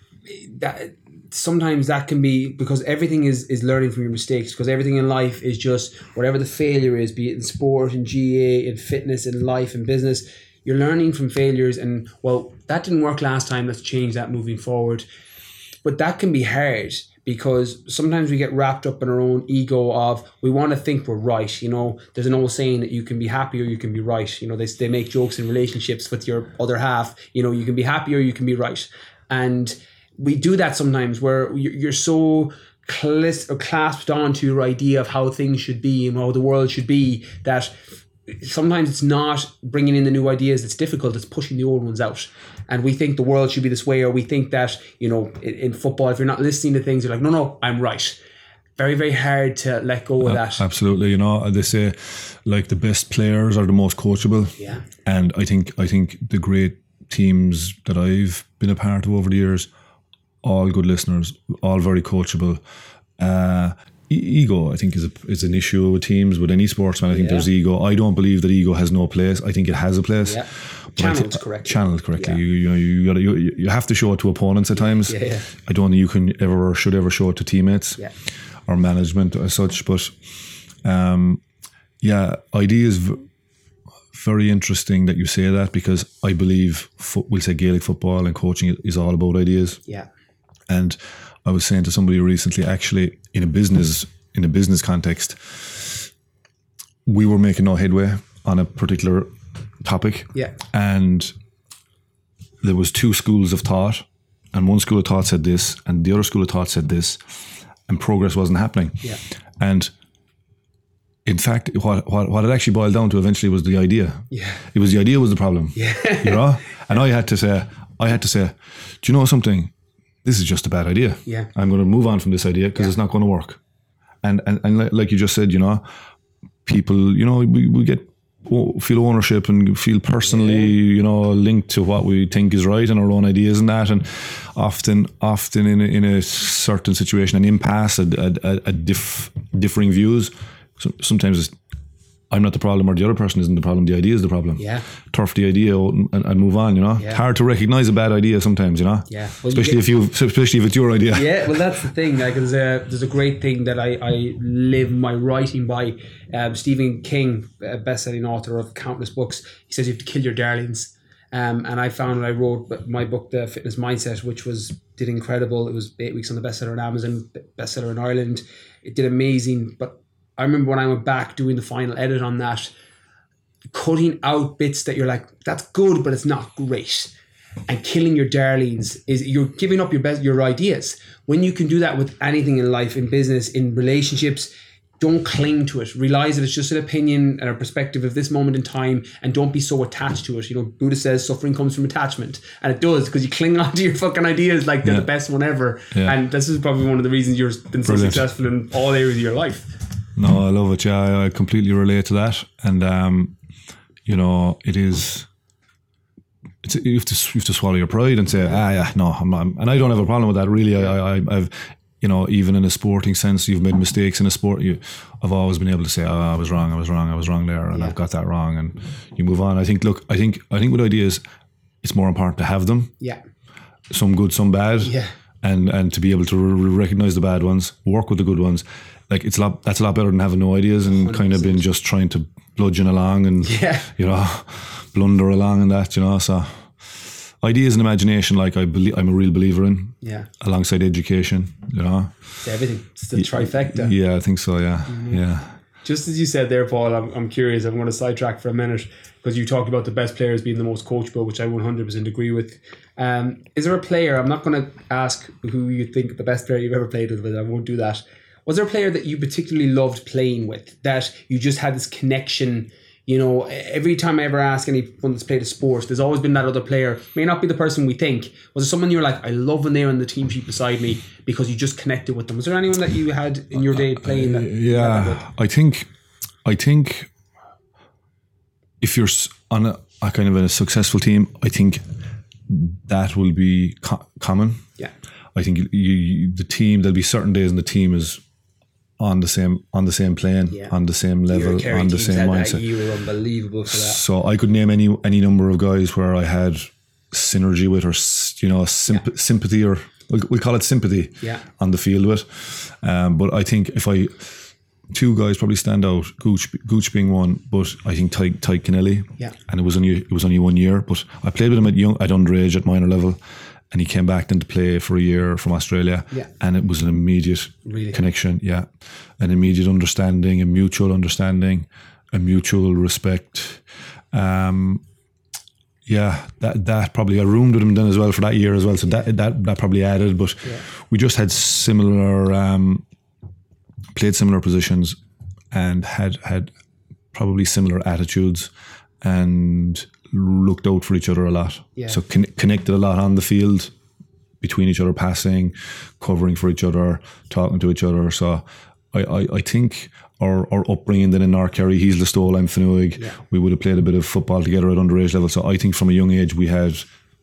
Speaker 1: that sometimes that can be because everything is is learning from your mistakes. Because everything in life is just whatever the failure is, be it in sport, in G A, in fitness, in life, in business. You're learning from failures, and well, that didn't work last time. Let's change that moving forward. But that can be hard, because sometimes we get wrapped up in our own ego of we want to think we're right. You know, there's an old saying that you can be happy or you can be right. You know, they they make jokes in relationships with your other half. You know, you can be happy or you can be right, and we do that sometimes where you're, you're so clis- or clasped onto your idea of how things should be and how the world should be that sometimes it's not bringing in the new ideas that's difficult. It's pushing the old ones out. And we think the world should be this way, or we think that, you know, in, in football, if you're not listening to things, you're like, no, no, I'm right. Very, very hard to let go of that.
Speaker 3: Absolutely. You know, they say like the best players are the most coachable.
Speaker 1: Yeah.
Speaker 3: And I think I think the great teams that I've been a part of over the years, all good listeners, all very coachable. Uh, Ego, I think, is a, is an issue with teams, with any sportsman. I think
Speaker 1: Yeah.
Speaker 3: there's ego. I don't believe that ego has no place. I think it has a place.
Speaker 1: Yeah.
Speaker 3: But
Speaker 1: Channeled
Speaker 3: I th-
Speaker 1: correctly.
Speaker 3: Channeled correctly.
Speaker 1: Yeah.
Speaker 3: You you know you gotta, you you have to show it to opponents at times.
Speaker 1: Yeah, yeah.
Speaker 3: I don't think you can ever or should ever show it to teammates
Speaker 1: Yeah.
Speaker 3: or management as such. But um, yeah, ideas. V- very interesting that you say that, because I believe fo- we'll say Gaelic football and coaching is all about ideas.
Speaker 1: Yeah.
Speaker 3: And I was saying to somebody recently, actually, in a business in a business context, we were making no headway on a particular topic.
Speaker 1: Yeah.
Speaker 3: And there was two schools of thought, and one school of thought said this, and the other school of thought said this, and progress wasn't happening.
Speaker 1: Yeah.
Speaker 3: And in fact, what, what what it actually boiled down to eventually was the idea.
Speaker 1: Yeah.
Speaker 3: It was the idea was the problem.
Speaker 1: Yeah.
Speaker 3: You know? And I had to say, I had to say, do you know something? This is just a bad idea.
Speaker 1: Yeah.
Speaker 3: I'm going to move on from this idea because
Speaker 1: Yeah.
Speaker 3: it's not going to work. And, and and like you just said, you know, people, you know, we, we get feel ownership and feel personally, yeah. you know, linked to what we think is right and our own ideas and that. And often, often in a, in a certain situation, an impasse, a, a, a diff, differing views. So sometimes it's, I'm not the problem, or the other person isn't the problem. The idea is the problem.
Speaker 1: Yeah.
Speaker 3: Turf the idea out and, and move on. You know,
Speaker 1: yeah.
Speaker 3: It's hard to recognize a bad idea sometimes. You know,
Speaker 1: yeah. Well,
Speaker 3: especially
Speaker 1: you
Speaker 3: if you, especially if it's your idea.
Speaker 1: Yeah. Well, that's the thing. Like, there's a there's a great thing that I, I live my writing by. Um, Stephen King, a best-selling author of countless books, he says you have to kill your darlings. Um, and I found when I wrote my book, The Fitness Mindset, which was did incredible. It was eight weeks on the bestseller on Amazon, bestseller in Ireland. It did amazing, but I remember when I went back doing the final edit on that, cutting out bits that you're like, that's good, but it's not great. And killing your darlings is you're giving up your best, your ideas. When you can do that with anything in life, in business, in relationships, don't cling to it. Realize that it's just an opinion and a perspective of this moment in time, and don't be so attached to it. You know, Buddha says suffering comes from attachment, and it does, because you cling on to your fucking ideas like they're
Speaker 3: yeah.
Speaker 1: the best one ever.
Speaker 3: Yeah.
Speaker 1: And this is probably one of the reasons you've been so
Speaker 3: Brilliant.
Speaker 1: successful in all areas of your life.
Speaker 3: No, I love it. Yeah, I, I completely relate to that. And, um, you know, it is, it's, you, have to, you have to swallow your pride and say, ah, yeah, no, I'm not. And I don't have a problem with that, really. I, I, I've, you know, even in a sporting sense, you've made mistakes in a sport. You, I've always been able to say, oh, I was wrong, I was wrong, I was wrong there, and yeah. I've got that wrong. And you move on. I think, look, I think, I think with ideas, it's more important to have them.
Speaker 1: Yeah.
Speaker 3: Some good, some bad.
Speaker 1: Yeah.
Speaker 3: And, and to be able to re- recognize the bad ones, work with the good ones. Like, it's a lot, that's a lot better than having no ideas and one hundred percent kind of been just trying to bludgeon along and,
Speaker 1: yeah.
Speaker 3: you know, blunder along and that, you know. So ideas and imagination, like I believe, I'm a real believer in.
Speaker 1: Yeah.
Speaker 3: Alongside education, you know.
Speaker 1: It's everything. It's the trifecta.
Speaker 3: Yeah, I think so, yeah. Mm-hmm. Yeah.
Speaker 1: Just as you said there, Paul, I'm, I'm curious. I'm going to sidetrack for a minute, because you talked about the best players being the most coachable, which I one hundred percent agree with. Um, is there a player, I'm not going to ask who you think the best player you've ever played with, but I won't do that. Was there a player that you particularly loved playing with, that you just had this connection You know, every time I ever ask anyone that's played a sport, there's always been that other player. May not be the person we think. Was there someone you're like, I love when they're on the team sheet beside me because you just connected with them? Was there anyone that you had in your day playing that?
Speaker 3: Yeah, I think, I think if you're on a, a kind of a successful team, I think that will be co- common.
Speaker 1: Yeah.
Speaker 3: I think you, you, the team, there'll be certain days and the team is on the same on the same plane,
Speaker 1: yeah.
Speaker 3: on the same level, on the same mindset.
Speaker 1: You were unbelievable for that.
Speaker 3: So I could name any any number of guys where I had synergy with, or you know, symp- yeah. sympathy, or we'll, we'll call it sympathy,
Speaker 1: yeah.
Speaker 3: on the field with. Um, but I think if I two guys probably stand out, Gooch, Gooch being one, but I think Ty, Ty Kennelly,
Speaker 1: yeah.
Speaker 3: and it was only it was only one year, but I played with him at young at underage at minor level. And he came back then to play for a year from Australia.
Speaker 1: Yeah.
Speaker 3: And it was an immediate
Speaker 1: really?
Speaker 3: connection. Yeah. An immediate understanding, a mutual understanding, a mutual respect. Um, yeah, that that probably, I roomed with him then as well for that year as well. So yeah. that, that that probably added. But yeah. we just had similar, um, played similar positions and had had probably similar attitudes and looked out for each other a lot.
Speaker 1: Yeah.
Speaker 3: So con- connected a lot on the field between each other, passing, covering for each other, talking to each other. So I, I, I think our, our upbringing then in Narkerry, he's Listowel, I'm Finuig, yeah. we would have played a bit of football together at underage level. So I think from a young age we had,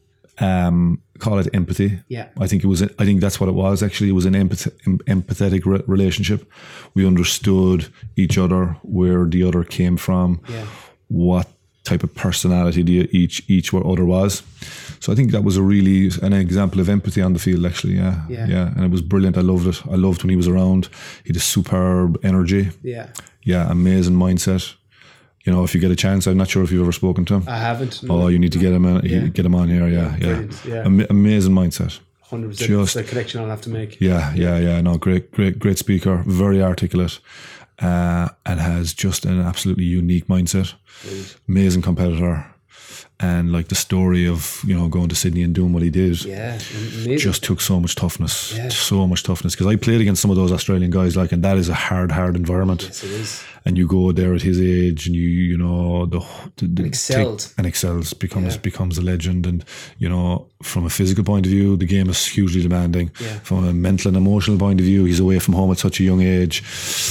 Speaker 3: um, call it empathy.
Speaker 1: Yeah.
Speaker 3: I think it was, I think that's what it was actually. It was an empath- empathetic re- relationship. We understood each other, where the other came from,
Speaker 1: yeah.
Speaker 3: what type of personality the each each other was. So I think that was a really an example of empathy on the field actually. Yeah.
Speaker 1: Yeah.
Speaker 3: Yeah. And it was brilliant. I loved it. I loved when he was around. He had a superb energy.
Speaker 1: Yeah.
Speaker 3: Yeah. Amazing mindset. You know, if you get a chance, I'm not sure if you've ever spoken to him.
Speaker 1: I haven't. No.
Speaker 3: Oh, you need to get him in,
Speaker 1: yeah.
Speaker 3: get him on here. Yeah. Yeah.
Speaker 1: yeah.
Speaker 3: Am- amazing mindset.
Speaker 1: one hundred percent. Just the connection I'll have to make.
Speaker 3: Yeah. Yeah. Yeah. No, great, great, great speaker. Very articulate. Uh, and has just an absolutely unique mindset.
Speaker 1: Right.
Speaker 3: Amazing competitor. And like the story of, you know, going to Sydney and doing what he did.
Speaker 1: Yeah, amazing.
Speaker 3: Just took so much toughness.
Speaker 1: Yeah.
Speaker 3: So much toughness. Because I played against some of those Australian guys, like, and that is a hard, hard environment.
Speaker 1: Yes, it is.
Speaker 3: And you go there at his age and you, you know, the, the, the
Speaker 1: and excelled.
Speaker 3: Take, and excels, becomes,
Speaker 1: yeah.
Speaker 3: becomes a legend. And, you know, from a physical point of view, the game is hugely demanding.
Speaker 1: Yeah.
Speaker 3: From a mental and emotional point of view, he's away from home at such a young age.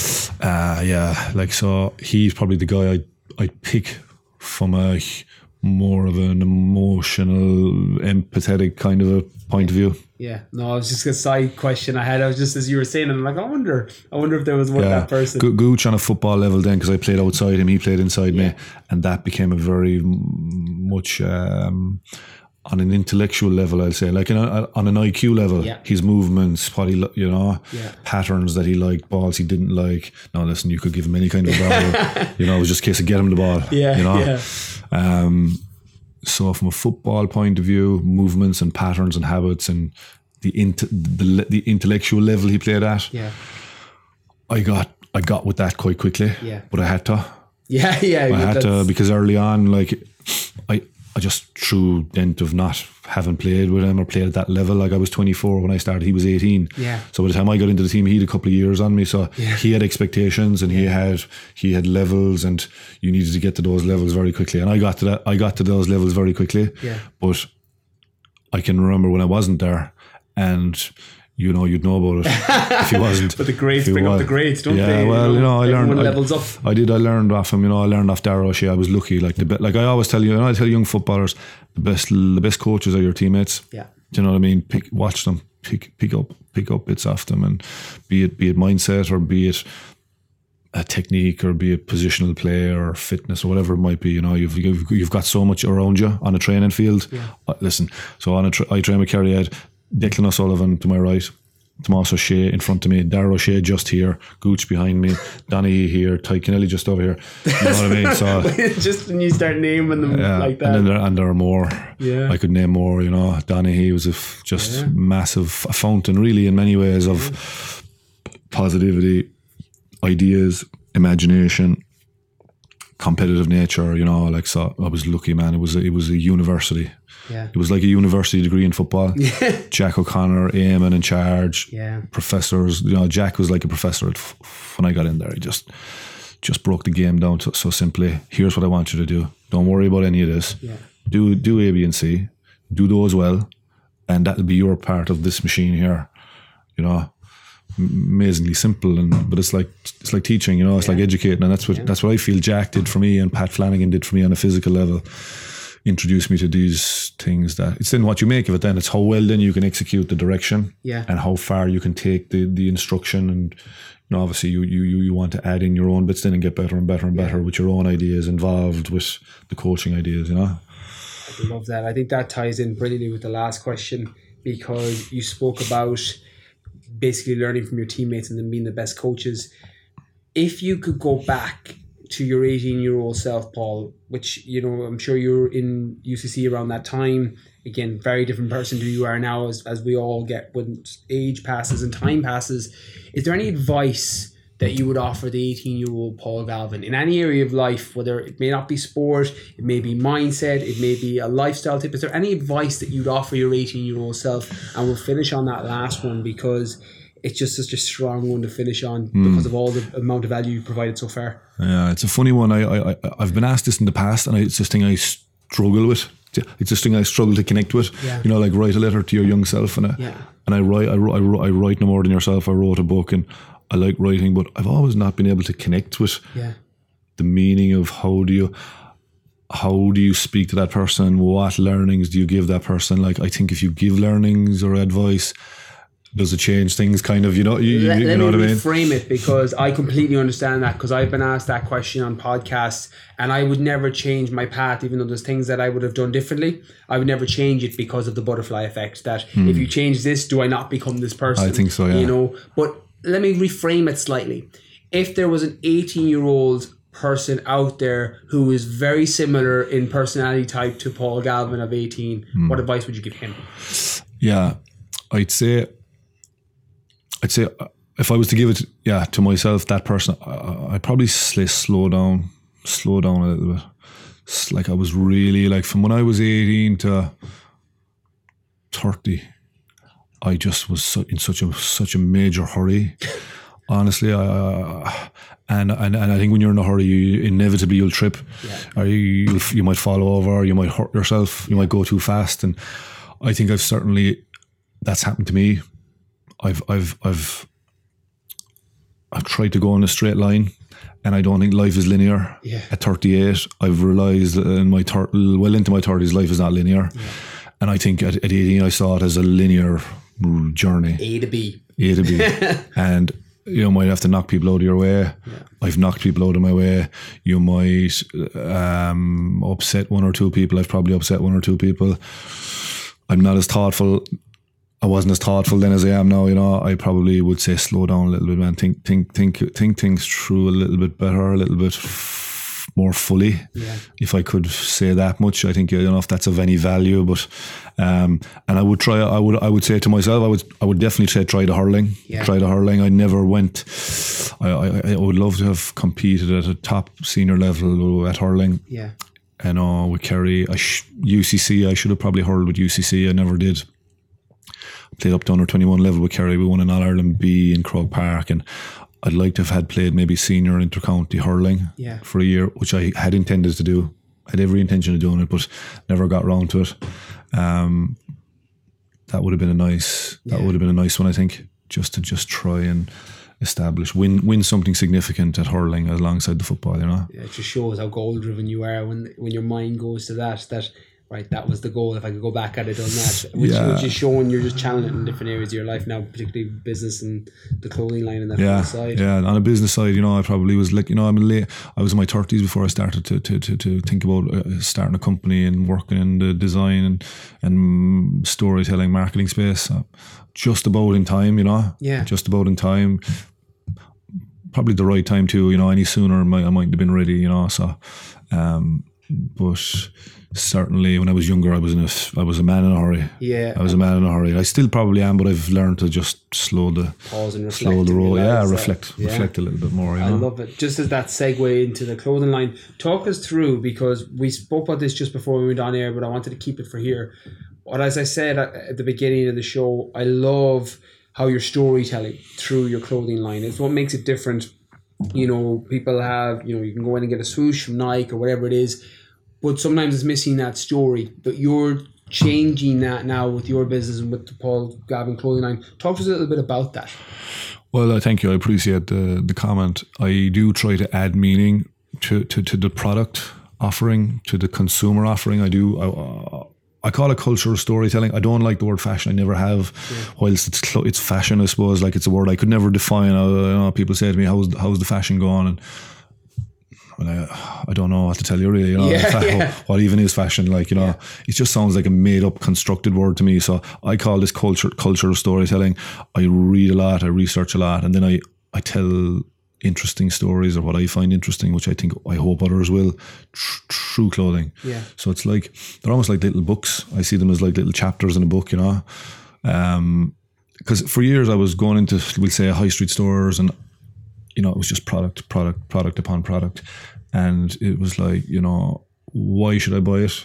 Speaker 3: Uh, yeah, like, so he's probably the guy I'd, I'd pick from a more of an emotional, empathetic kind of a point of view.
Speaker 1: Yeah, no, it was just a side question I had. I was just, as you were saying, I'm like, I wonder, I wonder if there was one
Speaker 3: yeah.
Speaker 1: that person.
Speaker 3: Go- Gooch on a football level then, because I played outside him, he played inside
Speaker 1: yeah.
Speaker 3: me, and that became a very much um, on an intellectual level, I'll say, like in a, on an I Q level,
Speaker 1: yeah.
Speaker 3: his movements, what he, you know,
Speaker 1: yeah.
Speaker 3: patterns that he liked, balls he didn't like. Now, listen, you could give him any kind of ball, you know, it was just a case of get him the ball,
Speaker 1: yeah,
Speaker 3: you know.
Speaker 1: Yeah.
Speaker 3: Um, so from a football point of view, movements and patterns and habits and the int- the, the intellectual level he played at,
Speaker 1: yeah,
Speaker 3: I got I got with that quite quickly.
Speaker 1: Yeah,
Speaker 3: but I had to.
Speaker 1: Yeah, yeah,
Speaker 3: I had to, because early on, like I I just through dint of not having played with him or played at that level. Like I was twenty-four when I started, he was eighteen.
Speaker 1: Yeah.
Speaker 3: So by the time I got into the team, he had a couple of years on me. So
Speaker 1: yeah.
Speaker 3: he had expectations and he had he had levels, and you needed to get to those levels very quickly. And I got to that. I got to those levels very quickly.
Speaker 1: Yeah.
Speaker 3: But I can remember when I wasn't there, and you know, you'd know about it if he wasn't.
Speaker 1: But the grades bring up the grades, don't
Speaker 3: yeah,
Speaker 1: they?
Speaker 3: Yeah, well, you know, I learned. I,
Speaker 1: levels up.
Speaker 3: I did. I learned off him. You know, I learned off Darragh O'Shea. I was lucky. Like the like I always tell you, and I tell young footballers, the best the best coaches are your teammates.
Speaker 1: Yeah.
Speaker 3: Do you know what I mean? Pick, watch them, pick pick up pick up bits off them, and be it be it mindset or be it a technique or be it positional play or fitness or whatever it might be. You know, you've you've, you've got so much around you on a training field.
Speaker 1: Yeah.
Speaker 3: Uh, listen, so on a tra- I train with Kerry Ed, Declan O'Sullivan to my right, Tomas O'Shea in front of me, Darragh O'Shea just here, Gooch behind me, Donny here, Ty Kennelly just over here. You know what I mean? So
Speaker 1: just when you start naming them
Speaker 3: yeah,
Speaker 1: like that,
Speaker 3: and then there, and there are more.
Speaker 1: Yeah,
Speaker 3: I could name more. You know, Donny, he was a f- just
Speaker 1: yeah.
Speaker 3: massive a fountain, really, in many ways of yeah. positivity, ideas, imagination, competitive nature. You know, like, so I was lucky, man. It was a, it was a university.
Speaker 1: Yeah.
Speaker 3: It was like a university degree in football.
Speaker 1: Yeah.
Speaker 3: Jack O'Connor, Eamon in charge.
Speaker 1: Yeah.
Speaker 3: Professors, you know, Jack was like a professor at, when I got in there. He just, just broke the game down to, so simply. Here's what I want you to do. Don't worry about any of this.
Speaker 1: Yeah.
Speaker 3: Do do A, B, and C. Do those well, and that'll be your part of this machine here. You know, amazingly simple, and but it's like it's like teaching. You know, it's yeah. like educating, and that's what yeah. that's what I feel Jack did for me, and Pat Flanagan did for me on a physical level. Introduced me to these things that it's then what you make of it. Then it's how well then you can execute the direction,
Speaker 1: yeah,
Speaker 3: and how far you can take the the instruction, and you know, obviously you you you want to add in your own bits then and get better and better and better yeah. with your own ideas involved with the coaching ideas. You know.
Speaker 1: I love that. I think that ties in brilliantly with the last question, because you spoke about basically learning from your teammates and then being the best coaches. If you could go back to your eighteen-year-old self, Paul, which, you know, I'm sure you were in U C C around that time. Again, very different person to who you are now as, as we all get when age passes and time passes. Is there any advice that you would offer the eighteen-year-old Paul Galvin in any area of life, whether it may not be sport, it may be mindset, it may be a lifestyle tip? Is there any advice that you'd offer your eighteen-year-old self? And we'll finish on that last one, because it's just such a strong one to finish on mm. because of all the amount of value you provided so far.
Speaker 3: Yeah, it's a funny one. I, I, I've been asked this in the past, and it's this thing I struggle with. It's this thing I struggle to connect with.
Speaker 1: Yeah.
Speaker 3: You know, like write a letter to your young self, and I,
Speaker 1: yeah.
Speaker 3: and I write, I, I, I write no more than yourself. I wrote a book, and I like writing, but I've always not been able to connect with
Speaker 1: yeah.
Speaker 3: the meaning of how do you how do you speak to that person? What learnings do you give that person? Like, I think if you give learnings or advice, does it change things? Kind of, you know, you,
Speaker 1: let,
Speaker 3: you
Speaker 1: let
Speaker 3: know
Speaker 1: me
Speaker 3: what I mean?
Speaker 1: Reframe it, because I completely understand that, because I've been asked that question on podcasts, and I would never change my path, even though there's things that I would have done differently. I would never change it because of the butterfly effect. That mm. if you change this, do I not become this person?
Speaker 3: I think so. Yeah.
Speaker 1: You know, but let me reframe it slightly. If there was an eighteen-year-old person out there who is very similar in personality type to Paul Galvin of eighteen, mm. what advice would you give him?
Speaker 3: Yeah, I'd say, I'd say if I was to give it, yeah, to myself, that person, I, I'd probably say slow down, slow down a little bit. It's like I was really like from when I was eighteen to thirty. I just was so, in such a such a major hurry. Honestly, I, uh, and and and I think when you're in a hurry, you inevitably you'll trip,
Speaker 1: yeah.
Speaker 3: or you you'll, you might fall over, you might hurt yourself, you might go too fast, and I think I've certainly that's happened to me. I've I've I've I've tried to go in a straight line, and I don't think life is linear.
Speaker 1: Yeah.
Speaker 3: At thirty-eight, I've realised in my thir- well into my thirties, life is not linear, yeah. and I think at, at eighteen, I saw it as a linear journey.
Speaker 1: A to B.
Speaker 3: A to B. And you know, might have to knock people out of your way. Yeah. I've knocked people out of my way. You might um, upset one or two people. I've probably upset one or two people. I'm not as thoughtful. I wasn't as thoughtful then as I am now. You know, I probably would say slow down a little bit, man. Think, think, think, think things through a little bit better, a little bit f- more fully.
Speaker 1: Yeah.
Speaker 3: If I could say that much, I think I don't know if that's of any value, but um, and I would try. I would. I would say to myself, I would. I would definitely say try the hurling.
Speaker 1: Yeah. Try
Speaker 3: the hurling. I never went. I, I. I would love to have competed at a top senior level at hurling.
Speaker 1: Yeah.
Speaker 3: And uh, with Kerry, I sh- U C C. I should have probably hurled with U C C. I never did. Played up to under twenty-one level with Kerry. We won an All Ireland B in Croke Park, and I'd like to have had played maybe senior intercounty hurling
Speaker 1: yeah.
Speaker 3: for a year, which I had intended to do. I had every intention of doing it, but never got round to it. Um, that would have been a nice. That yeah. would have been a nice one, I think, just to just try and establish, win, win something significant at hurling alongside the football. You know,
Speaker 1: yeah, it just shows how goal driven you are when when your mind goes to that. That. Right, that was the goal. If I could go back, I'd have done that. Which, yeah. which is showing you're just channeling it in different areas of your life now, particularly business and the clothing line and that
Speaker 3: yeah,
Speaker 1: side.
Speaker 3: Yeah, on a business side, you know, I probably was like, you know, I'm late. I was in my thirties before I started to to to, to think about uh, starting a company and working in the design and and storytelling, marketing space. So just about in time, you know.
Speaker 1: Yeah. Just
Speaker 3: about in time. Probably the right time too. You know, any sooner I might, I might have been ready. You know, so. Um, but. Certainly, when I was younger, I was in a, I was a man in a hurry.
Speaker 1: Yeah,
Speaker 3: I was a man in a hurry. I still probably am, but I've learned to just slow the
Speaker 1: pause and reflect.
Speaker 3: Slow the roll, yeah, reflect,
Speaker 1: yeah.
Speaker 3: reflect a little bit more. You
Speaker 1: I
Speaker 3: know?
Speaker 1: love it. Just as that segue into the clothing line, talk us through, because we spoke about this just before we went on air, but I wanted to keep it for here. But as I said at the beginning of the show, I love how you're storytelling through your clothing line. It's what makes it different you know, people have, you know, you can go in and get a swoosh from Nike or whatever it is, but sometimes it's missing that story. But you're changing that now with your business and with the Paul Galvin clothing line. Talk to us a little bit about that.
Speaker 3: Well, uh, thank you. I appreciate the, the comment. I do try to add meaning to, to, to the product offering, to the consumer offering. I do. I, uh, I call it cultural storytelling. I don't like the word fashion. I never have. Yeah. Whilst it's cl- it's fashion, I suppose. Like, it's a word I could never define. I, you know, people say to me, "How's how's the fashion going?" And I, I don't know what to tell you, really. You know,
Speaker 1: yeah,
Speaker 3: fa-
Speaker 1: yeah.
Speaker 3: What even is fashion? Like, you know, yeah. It just sounds like a made-up, constructed word to me. So I call this culture cultural storytelling. I read a lot, I research a lot, and then I, I tell interesting stories, or what I find interesting, which I think I hope others will, tr- through clothing.
Speaker 1: Yeah.
Speaker 3: So it's like, they're almost like little books. I see them as like little chapters in a book, you know. Um, because for years I was going into, we'll say, high street stores, and you know, it was just product, product, product upon product. And it was like, you know, why should I buy it?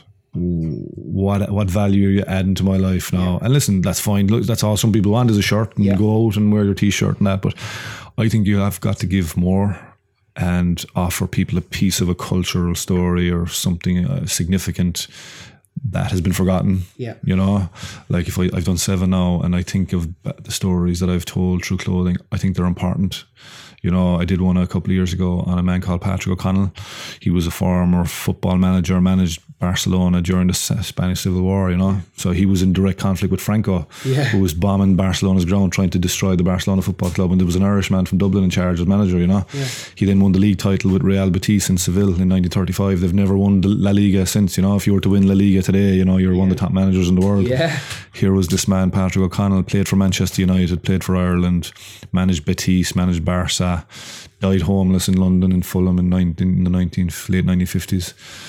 Speaker 3: What what value are you adding to my life now? Yeah. And listen, that's fine. Look, that's all some people want, is a shirt, and yeah. go out and wear your t-shirt and that. But I think you have got to give more and offer people a piece of a cultural story or something uh, significant that has been forgotten.
Speaker 1: Yeah.
Speaker 3: You know, like if I, I've done seven now, and I think of the stories that I've told through clothing, I think they're important. You know, I did one a couple of years ago on a man called Patrick O'Connell. He was a former football manager, managed Barcelona during the Spanish Civil War, you know. So he was in direct conflict with Franco,
Speaker 1: yeah.
Speaker 3: who was bombing Barcelona's ground, trying to destroy the Barcelona Football Club. And there was an Irishman from Dublin in charge as manager, you know.
Speaker 1: Yeah.
Speaker 3: He then won the league title with Real Betis in Seville in nineteen thirty-five. They've never won the La Liga since, you know. If you were to win La Liga today, you know, you're yeah. one of the top managers in the world.
Speaker 1: Yeah.
Speaker 3: Here was this man, Patrick O'Connell, played for Manchester United, played for Ireland, managed Betis, managed Barca, died homeless in London, in Fulham in, nineteen, in the nineteen, late nineteen fifties.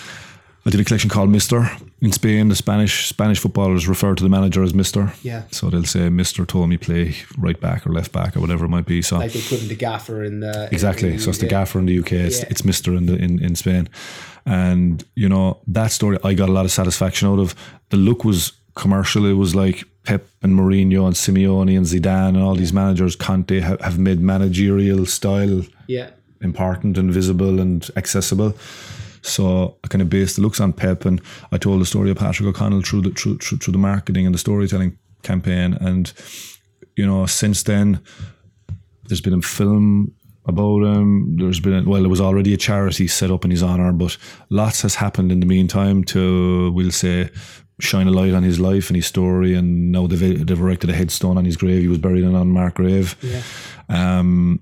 Speaker 3: I did a collection called Mister In Spain, the Spanish Spanish footballers refer to the manager as Mister
Speaker 1: Yeah.
Speaker 3: So they'll say, Mister told me play right back or left back or whatever it might be. So
Speaker 1: like they put in the gaffer in the...
Speaker 3: Exactly.
Speaker 1: In the
Speaker 3: so it's the gaffer in the U K. It's, yeah. it's Mister in, the, in, in Spain. And, you know, that story I got a lot of satisfaction out of. The look was commercial. It was like Pep and Mourinho and Simeone and Zidane and all these managers, Conte, have, have made managerial style
Speaker 1: yeah.
Speaker 3: important and visible and accessible. So I kind of based the looks on Pep, and I told the story of Patrick O'Connell through the through, through, through the marketing and the storytelling campaign. And, you know, since then, there's been a film about him. There's been, a, well, there was already a charity set up in his honour, but lots has happened in the meantime to, we'll say, shine a light on his life and his story. And now they've, they've erected a headstone on his grave. He was buried in an unmarked grave.
Speaker 1: Yeah.
Speaker 3: Um,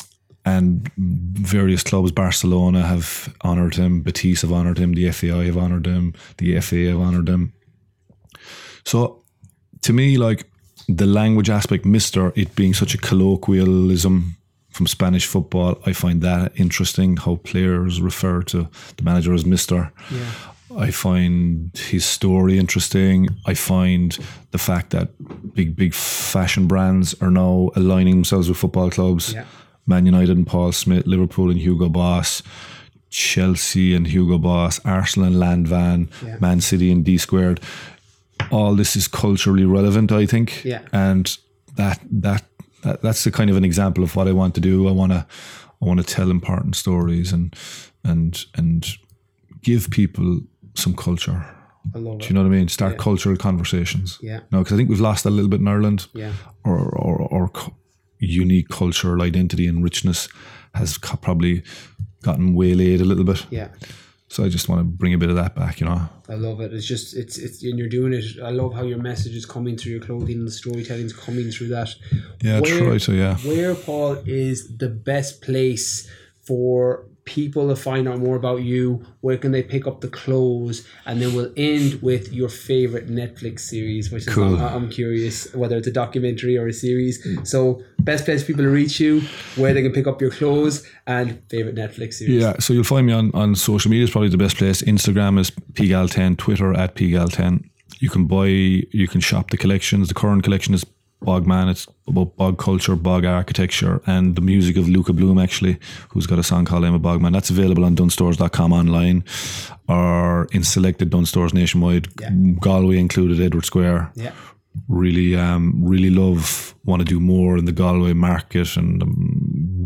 Speaker 3: and various clubs, Barcelona have honoured him, Betis have honoured him, the F A I have honoured him, the F A have honoured him. So to me, like, the language aspect, Mister, it being such a colloquialism from Spanish football, I find that interesting, how players refer to the manager as Mister
Speaker 1: Yeah.
Speaker 3: I find his story interesting. I find the fact that big, big fashion brands are now aligning themselves with football clubs.
Speaker 1: Yeah.
Speaker 3: Man United and Paul Smith, Liverpool and Hugo Boss, Chelsea and Hugo Boss, Arsenal and Landvan,
Speaker 1: yeah. Man
Speaker 3: City and D Squared. All this is culturally relevant, I think.
Speaker 1: Yeah.
Speaker 3: And that that that that's the kind of an example of what I want to do. I want to I want to tell important stories and and and give people some culture.
Speaker 1: I love
Speaker 3: Do
Speaker 1: it.
Speaker 3: you know what I mean? Start
Speaker 1: yeah.
Speaker 3: cultural conversations.
Speaker 1: Yeah.
Speaker 3: No, because I think we've lost that a little bit in Ireland.
Speaker 1: Yeah.
Speaker 3: Or or or unique cultural identity and richness has co- probably gotten waylaid a little bit.
Speaker 1: Yeah.
Speaker 3: So I just want to bring a bit of that back, you know.
Speaker 1: I love it. It's just, it's, it's, and you're doing it. I love how your message is coming through your clothing and the storytelling's coming through that.
Speaker 3: Yeah,
Speaker 1: where,
Speaker 3: try to, yeah.
Speaker 1: Where, Paul, is the best place for people to find out more about you? Where can they pick up the clothes? And then we'll end with your favorite Netflix series, which is,
Speaker 3: cool.
Speaker 1: I'm, I'm curious whether it's a documentary or a series. So best place for people to reach you, where they can pick up your clothes, and favorite Netflix series.
Speaker 3: Yeah, so you'll find me on, on social media is probably the best place. Instagram is P Gal ten, Twitter at P Gal ten. You can buy, you can shop the collections. The current collection is Bogman. It's about bog culture, bog architecture, and the music of Luca Bloom, actually, who's got a song called I'm a Bogman. That's available on dunstores dot com online or in selected Dunnes stores nationwide.
Speaker 1: Yeah.
Speaker 3: Galway included, Edward Square.
Speaker 1: Yeah.
Speaker 3: Really, um, really love, want to do more in the Galway market and um,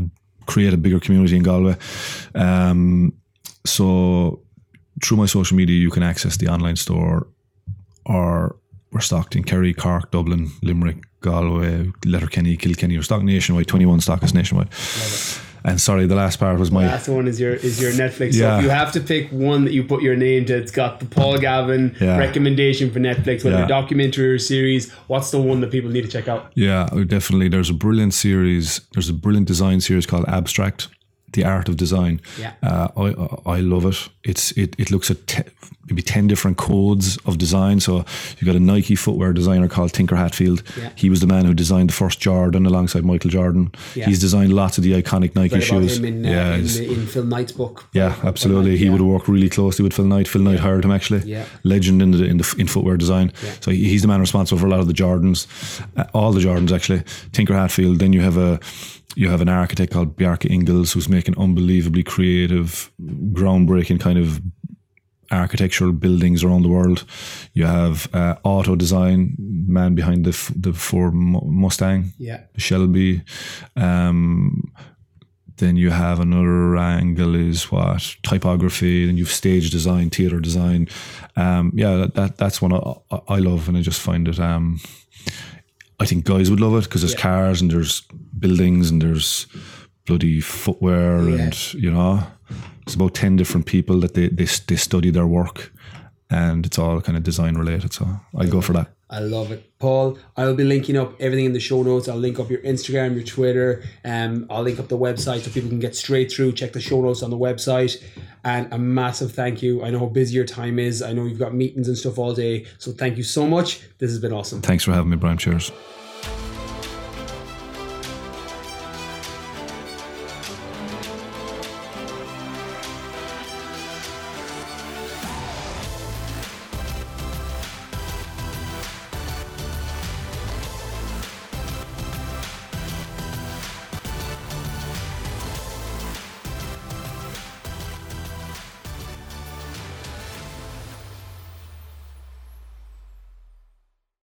Speaker 3: create a bigger community in Galway. Um, so through my social media, you can access the online store, or we're stocked in Kerry, Cork, Dublin, Limerick, Galway, Letterkenny, Kilkenny. We're stocked nationwide, twenty-one stockists nationwide. And sorry, the last part was my...
Speaker 1: The last one is your is your Netflix.
Speaker 3: Yeah.
Speaker 1: So if you have to pick one that you put your name to, it's got the Paul Galvin
Speaker 3: Yeah.
Speaker 1: recommendation for Netflix, whether
Speaker 3: Yeah.
Speaker 1: a documentary or series. What's the one that people need to check out?
Speaker 3: Yeah, definitely. There's a brilliant series. There's a brilliant design series called Abstract, The Art of Design.
Speaker 1: Yeah.
Speaker 3: Uh, I I love it. It's it it looks at te- maybe ten different codes of design. So you've got a Nike footwear designer called Tinker Hatfield.
Speaker 1: Yeah.
Speaker 3: He was the man who designed the first Jordan alongside Michael Jordan.
Speaker 1: Yeah.
Speaker 3: He's designed lots of the iconic Nike
Speaker 1: Read about
Speaker 3: shoes.
Speaker 1: him in, uh,
Speaker 3: yeah,
Speaker 1: in,
Speaker 3: he's-
Speaker 1: in Phil Knight's book.
Speaker 3: yeah,
Speaker 1: Phil
Speaker 3: absolutely.
Speaker 1: Knight,
Speaker 3: He
Speaker 1: yeah.
Speaker 3: would have worked really closely with Phil Knight. Phil Knight hired him actually.
Speaker 1: Yeah.
Speaker 3: Legend in the in the in footwear design.
Speaker 1: Yeah.
Speaker 3: So he- he's the man responsible for a lot of the Jordans, uh, all the Jordans actually. Tinker Hatfield. Then you have a you have an architect called Bjarke Ingels who's making unbelievably creative, groundbreaking kind of architectural buildings around the world. You have uh, auto design, man behind the f- the Ford Mu- Mustang.
Speaker 1: Yeah.
Speaker 3: Shelby. Um, then you have another angle is what typography. Then you've stage design, theater design. Um, yeah, that, that that's one I, I love, and I just find it. Um, I think guys would love it because there's
Speaker 1: Yeah.
Speaker 3: cars and there's buildings and there's bloody footwear
Speaker 1: Yeah.
Speaker 3: and you know, it's about ten different people that they they they study their work, and it's all kind of design related. So I'd go for that.
Speaker 1: I love it. Paul, I'll be linking up everything in the show notes. I'll link up your Instagram, your Twitter. Um, I'll link up the website so people can get straight through, check the show notes on the website. And a massive thank you. I know how busy your time is. I know you've got meetings and stuff all day. So thank you so much. This has been awesome.
Speaker 3: Thanks for having me, Brian. Cheers.